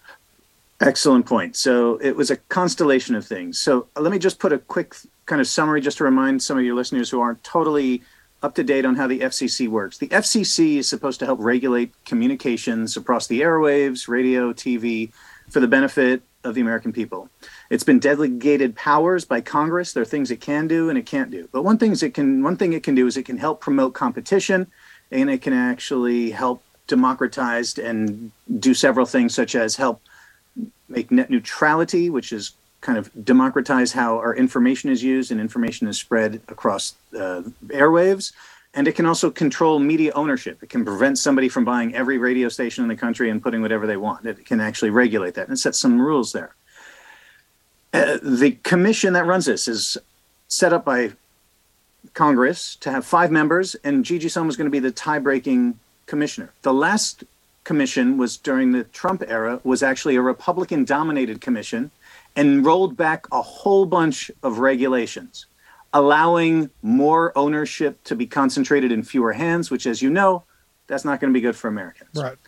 Excellent point. So it was a constellation of things. So let me just put a quick kind of summary just to remind some of your listeners who aren't totally up to date on how the F C C works. The F C C is supposed to help regulate communications across the airwaves, radio, T V, for the benefit of the American people. It's been delegated powers by Congress. There are things it can do and it can't do. But one thing it can one thing it can do is it can help promote competition, and it can actually help democratize and do several things, such as help make net neutrality, which is kind of democratize how our information is used and information is spread across uh, airwaves. And it can also control media ownership. It can prevent somebody from buying every radio station in the country and putting whatever they want. It can actually regulate that and set some rules there. Uh, the commission that runs this is set up by Congress to have five members, and Gigi Sohn was going to be the tie-breaking commissioner. The last commission was during the Trump era, was actually a Republican-dominated commission, and rolled back a whole bunch of regulations, allowing more ownership to be concentrated in fewer hands, which, as you know, that's not going to be good for Americans. Right.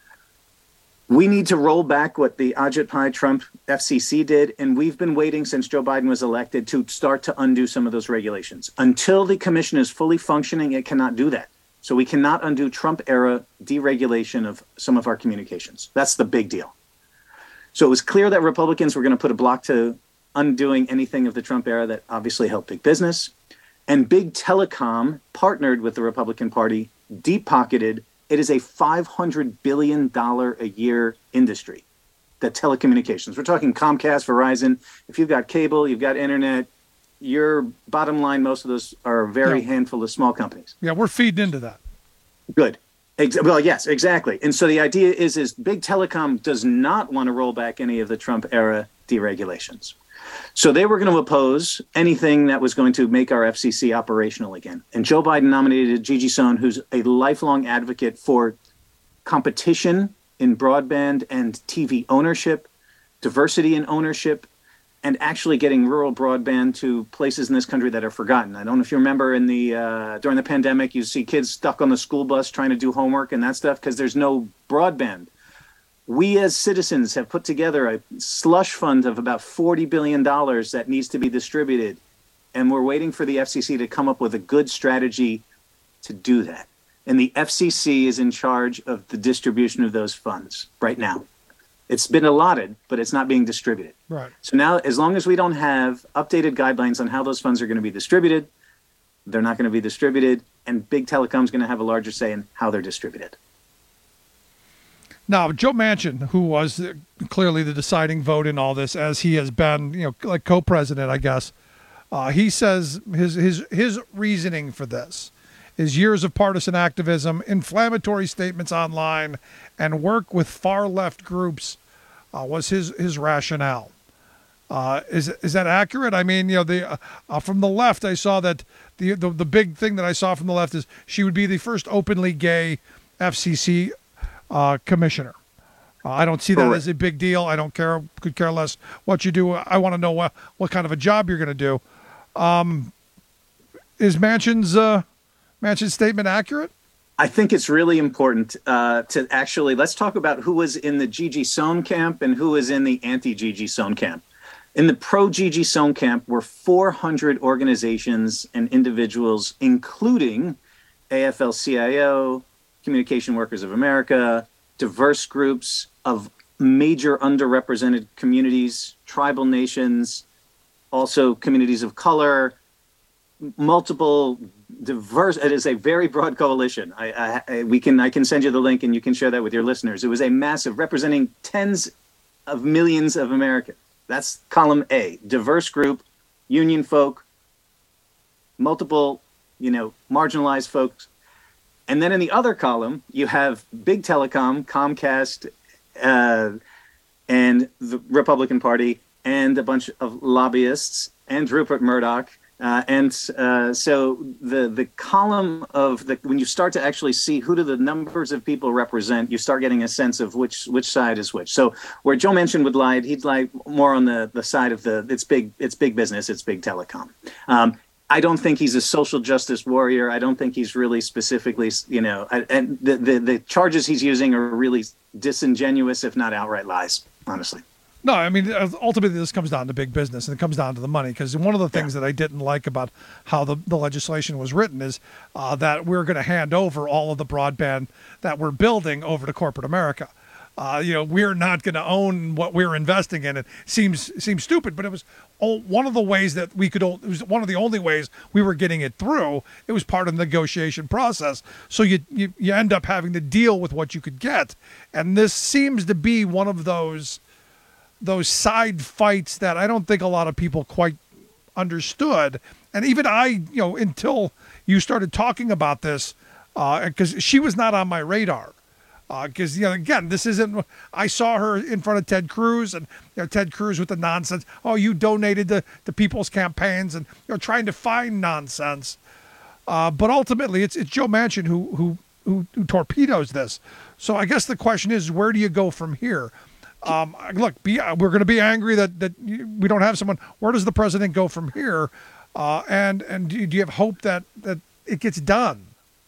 We need to roll back what the Ajit Pai Trump F C C did, and we've been waiting since Joe Biden was elected to start to undo some of those regulations. Until the commission is fully functioning, it cannot do that. So we cannot undo Trump-era deregulation of some of our communications. That's the big deal. So it was clear that Republicans were going to put a block to undoing anything of the Trump era that obviously helped big business. And big telecom partnered with the Republican Party, deep-pocketed. It is a five hundred billion dollars a year industry, that telecommunications. We're talking Comcast, Verizon. If you've got cable, you've got internet, your bottom line, most of those are a very yeah. handful of small companies. Yeah, we're feeding into that. Good. Well, yes, exactly. And so the idea is, is big telecom does not want to roll back any of the Trump era deregulations. So they were going to oppose anything that was going to make our F C C operational again. And Joe Biden nominated Gigi Sohn, who's a lifelong advocate for competition in broadband and T V ownership, diversity in ownership, and actually getting rural broadband to places in this country that are forgotten. I don't know if you remember in the uh, during the pandemic, you see kids stuck on the school bus trying to do homework and that stuff because there's no broadband. We as citizens have put together a slush fund of about forty billion dollars that needs to be distributed. And we're waiting for the F C C to come up with a good strategy to do that. And the F C C is in charge of the distribution of those funds right now. It's been allotted, but it's not being distributed. Right. So now, as long as we don't have updated guidelines on how those funds are going to be distributed, they're not going to be distributed, and big telecom's going to have a larger say in how they're distributed. Now, Joe Manchin, who was clearly the deciding vote in all this, as he has been, you know, like co-president, I guess, uh, he says his his his reasoning for this is years of partisan activism, inflammatory statements online, and work with far-left groups uh, was his his rationale. Uh, is is that accurate? I mean, you know, the uh, from the left, I saw that the, the the big thing that I saw from the left is she would be the first openly gay F C C uh, commissioner. Uh, I don't see that Correct. as a big deal. I don't care, could care less what you do. I want to know what, what kind of a job you're going to do. Um, is Manchin's, uh, Manchin's statement accurate? I think it's really important uh, to actually, let's talk about who was in the Gigi Sohn camp and who was in the anti-Gigi Sohn camp. In the pro-Gigi Sohn camp were four hundred organizations and individuals, including A F L C I O, Communication Workers of America, diverse groups of major underrepresented communities, tribal nations, also communities of color, multiple diverse. It is a very broad coalition. I, I, we can I can send you the link and you can share that with your listeners. It was a massive, representing tens of millions of Americans. That's column A, diverse group, union folk, multiple, you know, marginalized folks. And then in the other column, you have big telecom, Comcast, uh, and the Republican Party, and a bunch of lobbyists, and Rupert Murdoch. Uh, and uh, so the the column of the when you start to actually see who do the numbers of people represent, you start getting a sense of which which side is which. So where Joe Manchin would lie, he'd lie more on the, the side of the it's big it's big business, it's big telecom. Um, I don't think he's a social justice warrior. I don't think he's really specifically, you know, and the, the, the charges he's using are really disingenuous, if not outright lies, honestly. No, I mean, ultimately this comes down to big business and it comes down to the money, because one of the things yeah. that I didn't like about how the, the legislation was written is uh, that we're going to hand over all of the broadband that we're building over to corporate America. Uh, you know, we're not going to own what we're investing in. It seems seems stupid, but it was one of the ways that we could. It was one of the only ways we were getting it through. It was part of the negotiation process. So you you, you end up having to deal with what you could get, and this seems to be one of those those side fights that I don't think a lot of people quite understood. And even I, you know, until you started talking about this, because uh, she was not on my radar. Because, uh, you know, again, this isn't, I saw her in front of Ted Cruz, and, you know, Ted Cruz with the nonsense. Oh, you donated to, to people's campaigns, and, you know, trying to find nonsense. Uh, but ultimately, it's it's Joe Manchin who, who, who, who torpedoes this. So I guess the question is, where do you go from here? Um, look, be, we're going to be angry that, that we don't have someone. Where does the president go from here? Uh, and and do you, do you have hope that, that it gets done?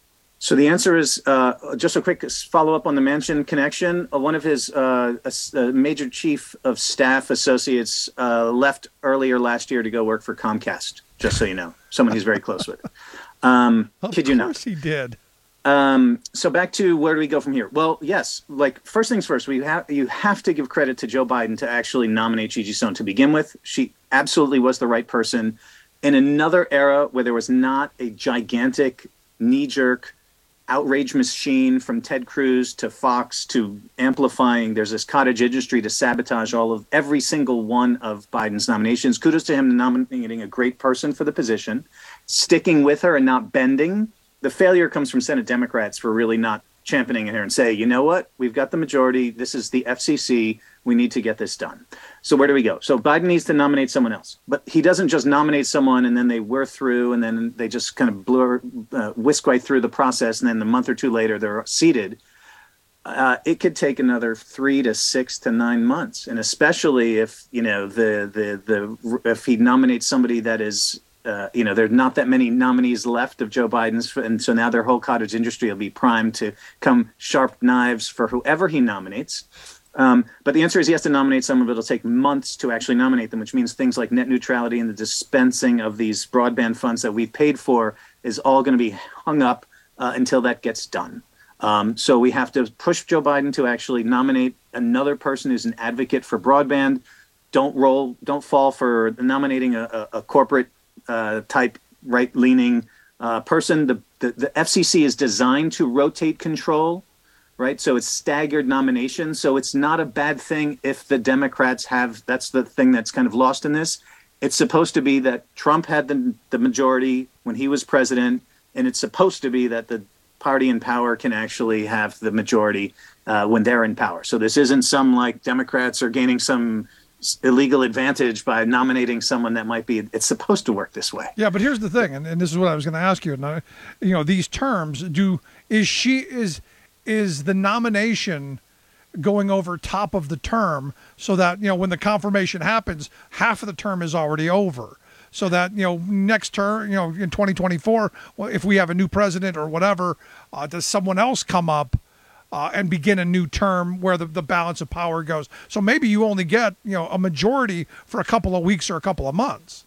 So the answer is uh, just a quick follow-up on the Manchin connection. Uh, one of his uh, a, a major chief of staff associates uh, left earlier last year to go work for Comcast, just so you know. Someone he's very close with. Um, kid you not. Of course he did. Um, so back to where do we go from here? Well, yes, like first things first, we have you have to give credit to Joe Biden to actually nominate Gigi Sohn to begin with. She absolutely was the right person. In another era where there was not a gigantic knee-jerk outrage machine from Ted Cruz to Fox to amplifying, there's this cottage industry to sabotage all of every single one of Biden's nominations. Kudos to him nominating a great person for the position, sticking with her and not bending. The failure comes from Senate Democrats for really not championing her and say, you know what, we've got the majority. This is the F C C. We need to get this done. So where do we go? So Biden needs to nominate someone else, but he doesn't just nominate someone and then they whir through and then they just kind of blur, uh, whisk right through the process. And then a month or two later, they're seated. Uh, it could take another three to six to nine months. And especially if, you know, the, the, the, if he nominates somebody that is, Uh, you know, there's not that many nominees left of Joe Biden's, and so now their whole cottage industry will be primed to come sharp knives for whoever he nominates. Um, but the answer is he has to nominate someone, but it'll take months to actually nominate them, which means things like net neutrality and the dispensing of these broadband funds that we've paid for is all going to be hung up uh, until that gets done. Um, so we have to push Joe Biden to actually nominate another person who's an advocate for broadband. Don't roll, don't fall for nominating a, a, a corporate Uh, type right-leaning uh, person. The, the the F C C is designed to rotate control, right? So it's staggered nominations. So it's not a bad thing if the Democrats have. That's the thing that's kind of lost in this. It's supposed to be that Trump had the the majority when he was president, and it's supposed to be that the party in power can actually have the majority uh, when they're in power. So this isn't some like Democrats are gaining some illegal advantage by nominating someone that might be, it's supposed to work this way. Yeah, but here's the thing, and, and this is what I was going to ask you. And I, you know, these terms, do is she is is the nomination going over top of the term so that, you know, when the confirmation happens, half of the term is already over. So that, you know, next term, you know, in twenty twenty-four, well, if we have a new president or whatever, uh, does someone else come up uh, and begin a new term where the, the balance of power goes? So maybe you only get, you know, a majority for a couple of weeks or a couple of months.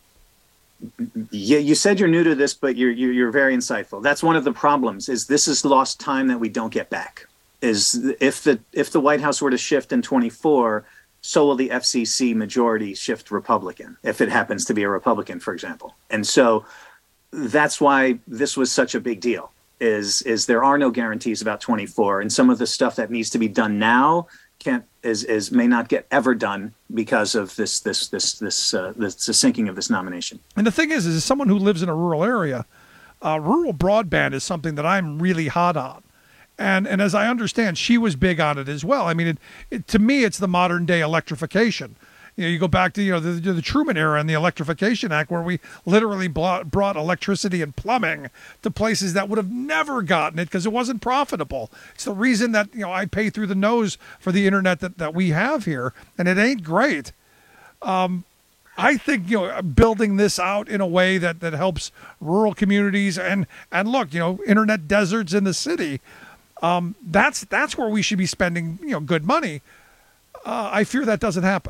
Yeah, you said you're new to this, but you're, you're you're very insightful. That's one of the problems. Is this is lost time that we don't get back. Is if the if the White House were to shift in twenty-four, so will the F C C majority shift Republican, if it happens to be a Republican, for example. And so that's why this was such a big deal, is is there are no guarantees about twenty-four, and some of the stuff that needs to be done now can't is is may not get ever done because of this this this this uh, this the sinking of this nomination. And the thing is, is as someone who lives in a rural area, uh, rural broadband is something that I'm really hot on. And and as I understand, she was big on it as well. I mean, it, it, to me, it's the modern day electrification. You know, you go back to, you know, the, the Truman era and the Electrification Act, where we literally brought, brought electricity and plumbing to places that would have never gotten it because it wasn't profitable. It's the reason that, you know, I pay through the nose for the internet that, that we have here, and it ain't great. Um, I think, you know, building this out in a way that, that helps rural communities and, and look, you know, internet deserts in the city, Um, that's that's where we should be spending, you know, good money. Uh, I fear that doesn't happen.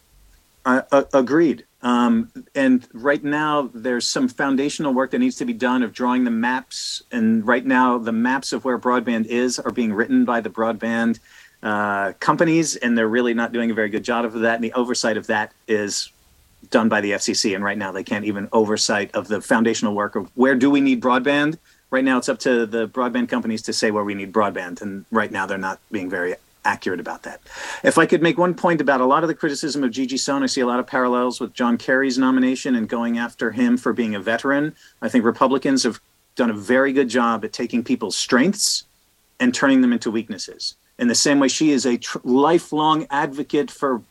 Uh, uh, agreed. Um, and right now, there's some foundational work that needs to be done of drawing the maps. And right now, the maps of where broadband is are being written by the broadband uh, companies, and they're really not doing a very good job of that. And the oversight of that is done by the F C C. And right now, they can't even oversight of the foundational work of where do we need broadband. Right now, it's up to the broadband companies to say where we need broadband, and right now they're not being very accurate about that. If I could make one point about a lot of the criticism of Gigi Sohn, I see a lot of parallels with John Kerry's nomination and going after him for being a veteran. I think Republicans have done a very good job at taking people's strengths and turning them into weaknesses. In the same way, she is a tr- lifelong advocate for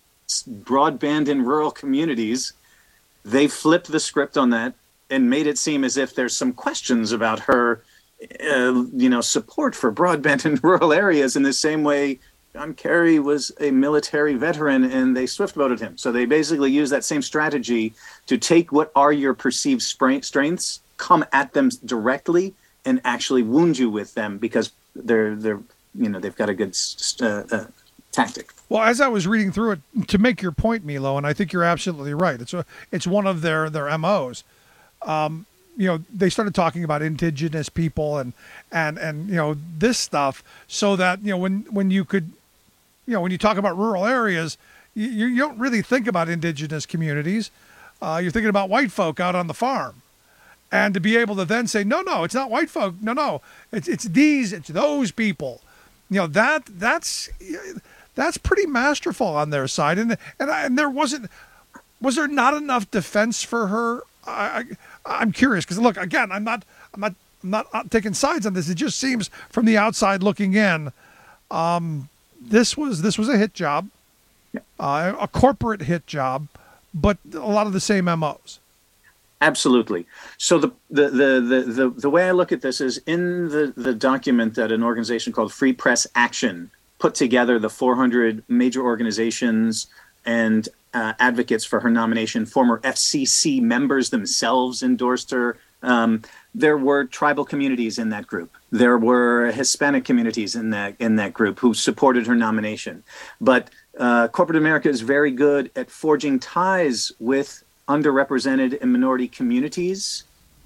broadband in rural communities. They flipped the script on that and made it seem as if there's some questions about her, uh, you know, support for broadband in rural areas, in the same way John Kerry was a military veteran and they swift voted him. So they basically use that same strategy to take what are your perceived strengths, come at them directly, and actually wound you with them because they're, they're you know, they've got a good uh, uh, tactic. Well, as I was reading through it, to make your point, Milo, and I think you're absolutely right. It's a, it's one of their, their M Os. Um, you know, they started talking about indigenous people and, and, and, you know, this stuff so that, you know, when, when you could, you know, when you talk about rural areas, you, you don't really think about indigenous communities. Uh, you're thinking about white folk out on the farm. And to be able to then say, no, no, it's not white folk. No, no, it's, it's these, it's those people, you know, that, that's, that's pretty masterful on their side. And, and, I, and there wasn't, was there not enough defense for her? I, I, I'm curious because look, again, I'm not, I'm not, I'm not taking sides on this. It just seems from the outside looking in, um, this was this was a hit job, uh, a corporate hit job, but a lot of the same M Os. Absolutely. So the the the the the, the way I look at this is in the the document that an organization called Free Press Action put together, the four hundred major organizations and uh, advocates for her nomination, former F C C members themselves endorsed her. Um, there were tribal communities in that group. There were Hispanic communities in that in that group who supported her nomination. But uh, corporate America is very good at forging ties with underrepresented and minority communities,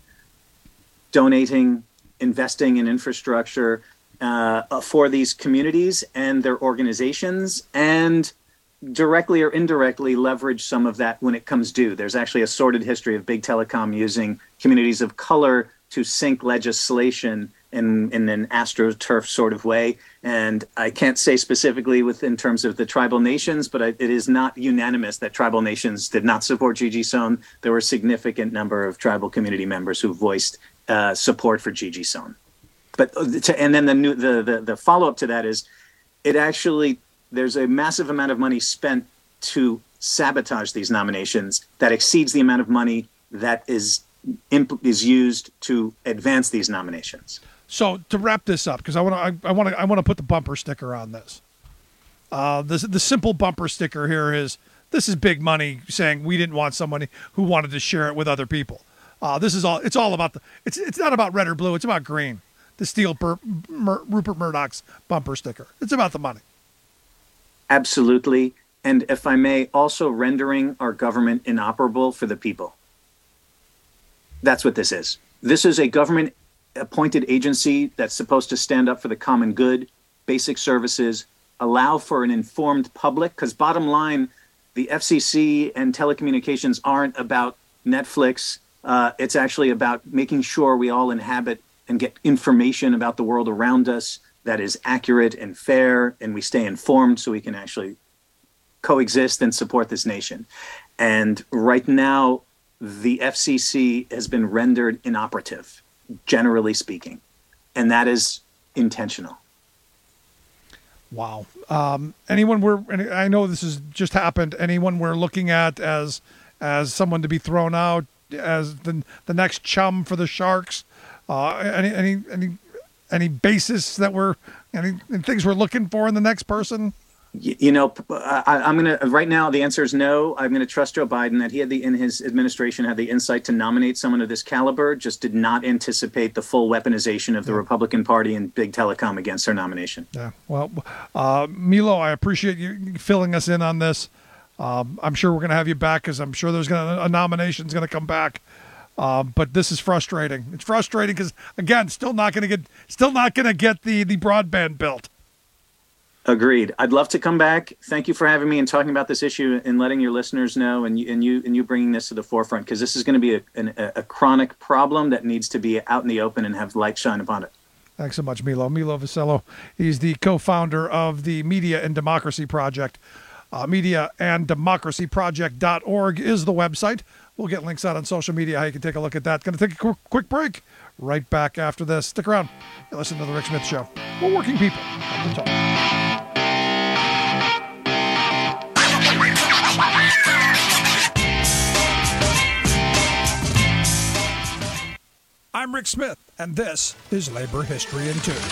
donating, investing in infrastructure uh, for these communities and their organizations, and directly or indirectly leverage some of that when it comes due. There's actually a sordid history of big telecom using communities of color to sink legislation in, in an astroturf sort of way. And I can't say specifically within terms of the tribal nations, but I, it is not unanimous that tribal nations did not support Gigi Sohn. There were a significant number of tribal community members who voiced uh, support for Gigi Sohn. But to, and then the new the the, the follow up to that is, it actually there's a massive amount of money spent to sabotage these nominations that exceeds the amount of money that is imp- is used to advance these nominations. So to wrap this up, because I want to, I want to, I want to put the bumper sticker on this. Uh, the, the simple bumper sticker here is, this is big money saying we didn't want somebody who wanted to share it with other people. Uh, this is all, it's all about the, it's it's not about red or blue, it's about green. To steal Bur- Mur- Rupert Murdoch's bumper sticker. It's about the money. Absolutely. And if I may, also rendering our government inoperable for the people. That's what this is. This is a government appointed agency that's supposed to stand up for the common good, basic services, allow for an informed public, because bottom line, the F C C and telecommunications aren't about Netflix. Uh, it's actually about making sure we all inhabit and get information about the world around us that is accurate and fair, and we stay informed so we can actually coexist and support this nation. And right now, the F C C has been rendered inoperative, generally speaking, and that is intentional. Wow. Um, anyone we're, I know this has just happened, anyone we're looking at as as someone to be thrown out, as the the next chum for the Sharks? Uh, any any any any basis that we're any, any things we're looking for in the next person? You, you know, I, I'm gonna right now. The answer is no. I'm gonna trust Joe Biden that he had the in his administration had the insight to nominate someone of this caliber. Just did not anticipate the full weaponization of the yeah. Republican Party and big telecom against their nomination. Yeah. Well, uh, Milo, I appreciate you filling us in on this. Um, I'm sure we're gonna have you back because I'm sure there's gonna a nomination's gonna come back. Uh, but this is frustrating. It's frustrating because, again, still not going to get, still not going to get the the broadband built. Agreed. I'd love to come back. Thank you for having me and talking about this issue and letting your listeners know, and you and you and you bringing this to the forefront, because this is going to be a, an, a chronic problem that needs to be out in the open and have light shine upon it. Thanks so much, Milo. Milo Vasello. He's the co-founder of the Media and Democracy Project. Uh, media and democracy project dot org is the website. We'll get links out on social media how you can take a look at that. Going to take a quick, quick break. Right back after this. Stick around. You listen to The Rick Smith Show. We're working people. Have to talk. I'm Rick Smith, and this is Labor History in Two.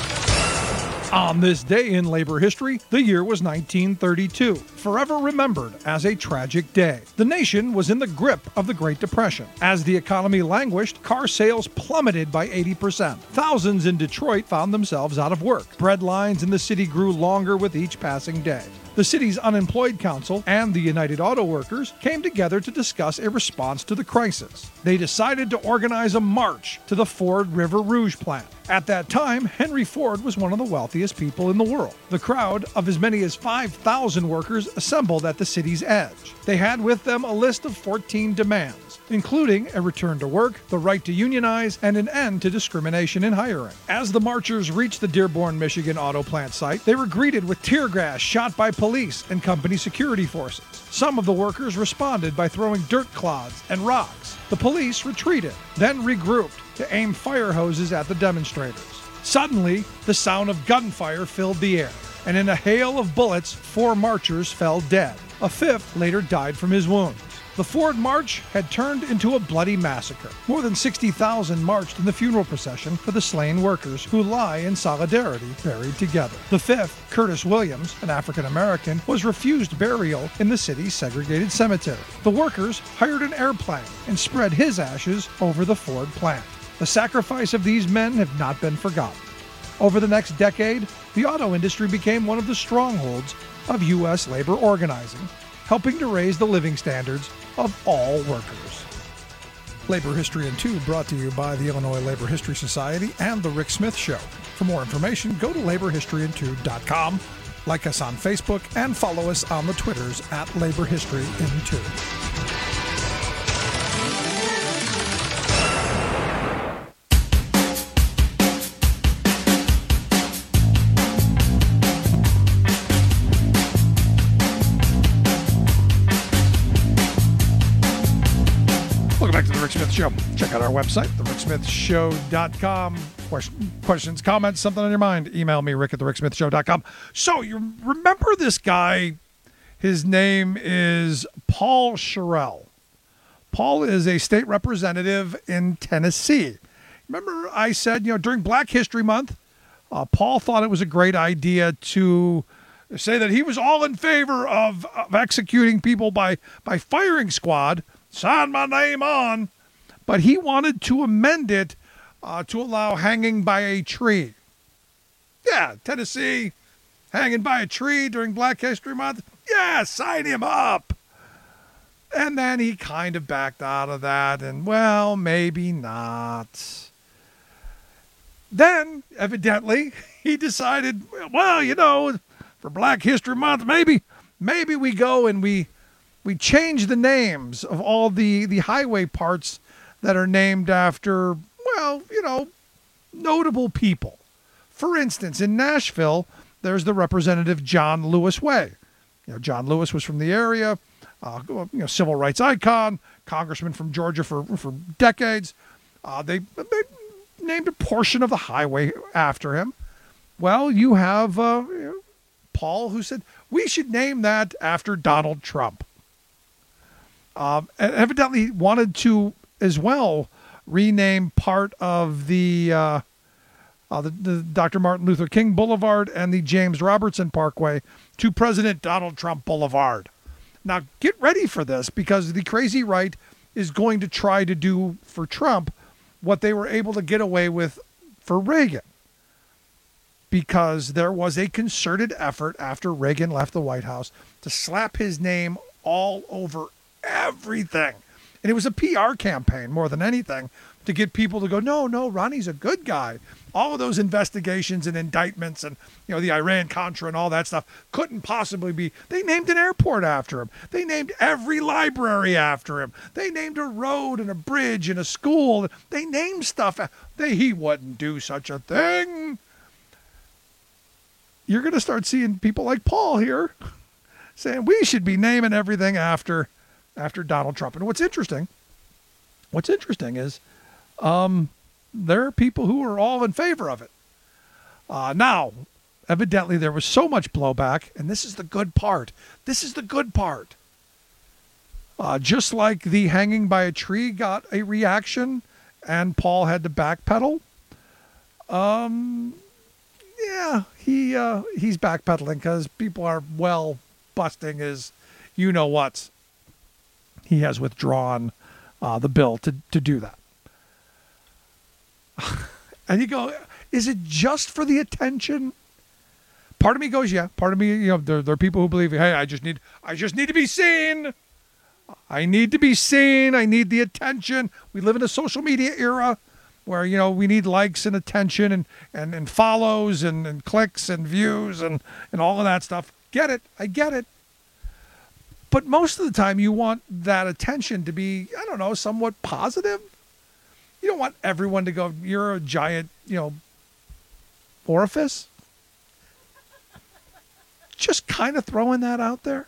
On this day in labor history, the year was nineteen thirty-two, forever remembered as a tragic day. The nation was in the grip of the Great Depression. As the economy languished, car sales plummeted by eighty percent. Thousands in Detroit found themselves out of work. Bread lines in the city grew longer with each passing day. The city's unemployed council and the United Auto Workers came together to discuss a response to the crisis. They decided to organize a march to the Ford River Rouge plant. At that time, Henry Ford was one of the wealthiest people in the world. The crowd of as many as five thousand workers assembled at the city's edge. They had with them a list of fourteen demands, including a return to work, the right to unionize, and an end to discrimination in hiring. As the marchers reached the Dearborn, Michigan auto plant site, they were greeted with tear gas shot by police and company security forces. Some of the workers responded by throwing dirt clods and rocks. The police retreated, then regrouped to aim fire hoses at the demonstrators. Suddenly, the sound of gunfire filled the air, and in a hail of bullets, four marchers fell dead. A fifth later died from his wounds. The Ford March had turned into a bloody massacre. More than sixty thousand marched in the funeral procession for the slain workers who lie in solidarity buried together. The fifth, Curtis Williams, an African American, was refused burial in the city's segregated cemetery. The workers hired an airplane and spread his ashes over the Ford plant. The sacrifice of these men have not been forgotten. Over the next decade, the auto industry became one of the strongholds of U S labor organizing, helping to raise the living standards of all workers. Labor History in Two brought to you by the Illinois Labor History Society and The Rick Smith Show. For more information, go to labor history in two dot com, like us on Facebook, and follow us on the Twitters at Labor History in Two. Smith Show. Check out our website, the rick smith show dot com. Question, questions, comments, something on your mind, email me, rick at the rick smith show dot com. So you remember this guy, his name is Paul Sherrill. Paul is a state representative in Tennessee. Remember I said, you know, during Black History Month, uh, Paul thought it was a great idea to They say that he was all in favor of, of executing people by, by firing squad, sign my name on, but he wanted to amend it uh, to allow hanging by a tree. Yeah, Tennessee, hanging by a tree during Black History Month. Yeah, sign him up. And then he kind of backed out of that, and, well, maybe not. Then, evidently, he decided, well, you know, for Black History Month, maybe maybe we go and we we change the names of all the, the highway parts that are named after, well, you know, notable people. For instance, in Nashville, there's the Representative John Lewis Way. You know, John Lewis was from the area, uh, you know, civil rights icon, congressman from Georgia for, for decades. Uh, they, they named a portion of the highway after him. Well, you have uh, you know, Paul, who said, we should name that after Donald Trump. Um, and evidently wanted to, as well, rename part of the, uh, uh, the, the Doctor Martin Luther King Boulevard and the James Robertson Parkway to President Donald Trump Boulevard. Now, get ready for this, because the crazy right is going to try to do for Trump what they were able to get away with for Reagan. Because there was a concerted effort after Reagan left the White House to slap his name all over everything. And it was a P R campaign more than anything to get people to go, no, no, Ronnie's a good guy. All of those investigations and indictments and, you know, the Iran-Contra and all that stuff couldn't possibly be. They named an airport after him. They named every library after him. They named a road and a bridge and a school. They named stuff. They, he wouldn't do such a thing. You're going to start seeing people like Paul here saying we should be naming everything after after Donald Trump. And what's interesting, what's interesting is um, there are people who are all in favor of it. Uh, now, evidently there was so much blowback, and this is the good part. This is the good part. Uh, just like the hanging by a tree got a reaction and Paul had to backpedal, um, yeah, he uh, he's backpedaling because people are, well, busting his you-know-whats. He has withdrawn uh, the bill to, to do that. And you go, is it just for the attention? Part of me goes, yeah. Part of me, you know, there, there are people who believe, hey, I just need, I just need to be seen. I need to be seen. I need the attention. We live in a social media era where, you know, we need likes and attention and, and, and follows and, and clicks and views and, and all of that stuff. Get it. I get it. But most of the time you want that attention to be, I don't know, somewhat positive. You don't want everyone to go, you're a giant, you know, orifice. Just kind of throwing that out there.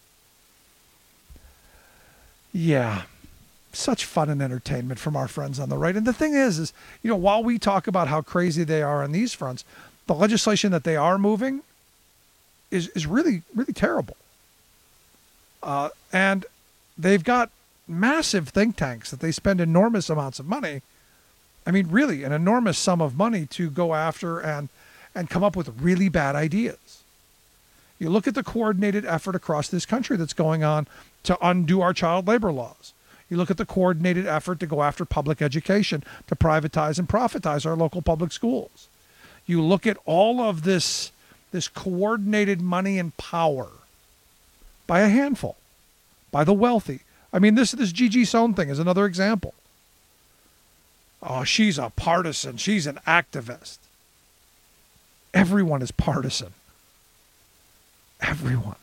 Yeah. Such fun and entertainment from our friends on the right. And the thing is, is, you know, while we talk about how crazy they are on these fronts, the legislation that they are moving is, is really, really terrible. Uh, and they've got massive think tanks that they spend enormous amounts of money. I mean, really an enormous sum of money to go after and, and come up with really bad ideas. You look at the coordinated effort across this country that's going on to undo our child labor laws. You look at the coordinated effort to go after public education, to privatize and profitize our local public schools. You look at all of this, this coordinated money and power by a handful, by the wealthy. I mean, this this Gigi Sohn thing is another example. Oh, she's a partisan. She's an activist. Everyone is partisan. Everyone.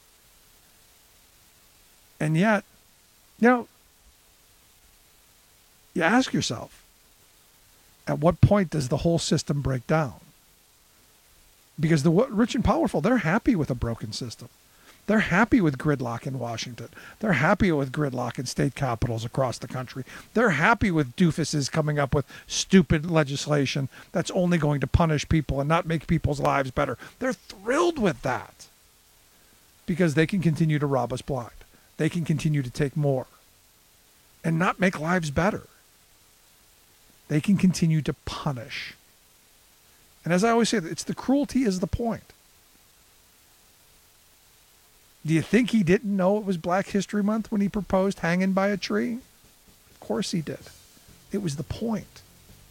And yet, you know, you ask yourself, at what point does the whole system break down? Because the rich and powerful, they're happy with a broken system. They're happy with gridlock in Washington. They're happy with gridlock in state capitals across the country. They're happy with doofuses coming up with stupid legislation that's only going to punish people and not make people's lives better. They're thrilled with that because they can continue to rob us blind. They can continue to take more and not make lives better. They can continue to punish. And as I always say, it's the cruelty is the point. Do you think he didn't know it was Black History Month when he proposed hanging by a tree? Of course he did. It was the point.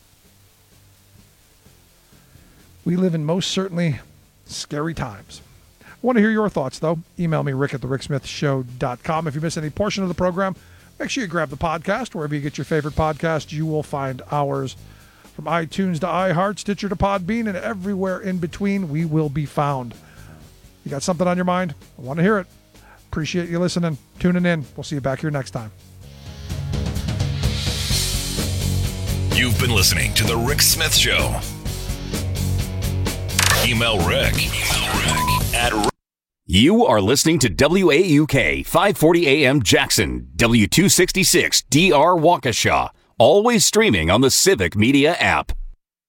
We live in most certainly scary times. I want to hear your thoughts, though. Email me, rick at the rick smith show dot com. If you miss any portion of the program, make sure you grab the podcast. Wherever you get your favorite podcast, you will find ours. From iTunes to iHeart, Stitcher to Podbean, and everywhere in between, we will be found. You got something on your mind? I want to hear it. Appreciate you listening, tuning in. We'll see you back here next time. You've been listening to The Rick Smith Show. Email Rick. Email Rick at Rick. You are listening to W A U K five forty A M Jackson, W two sixty-six D R Waukesha. Always streaming on the Civic Media app.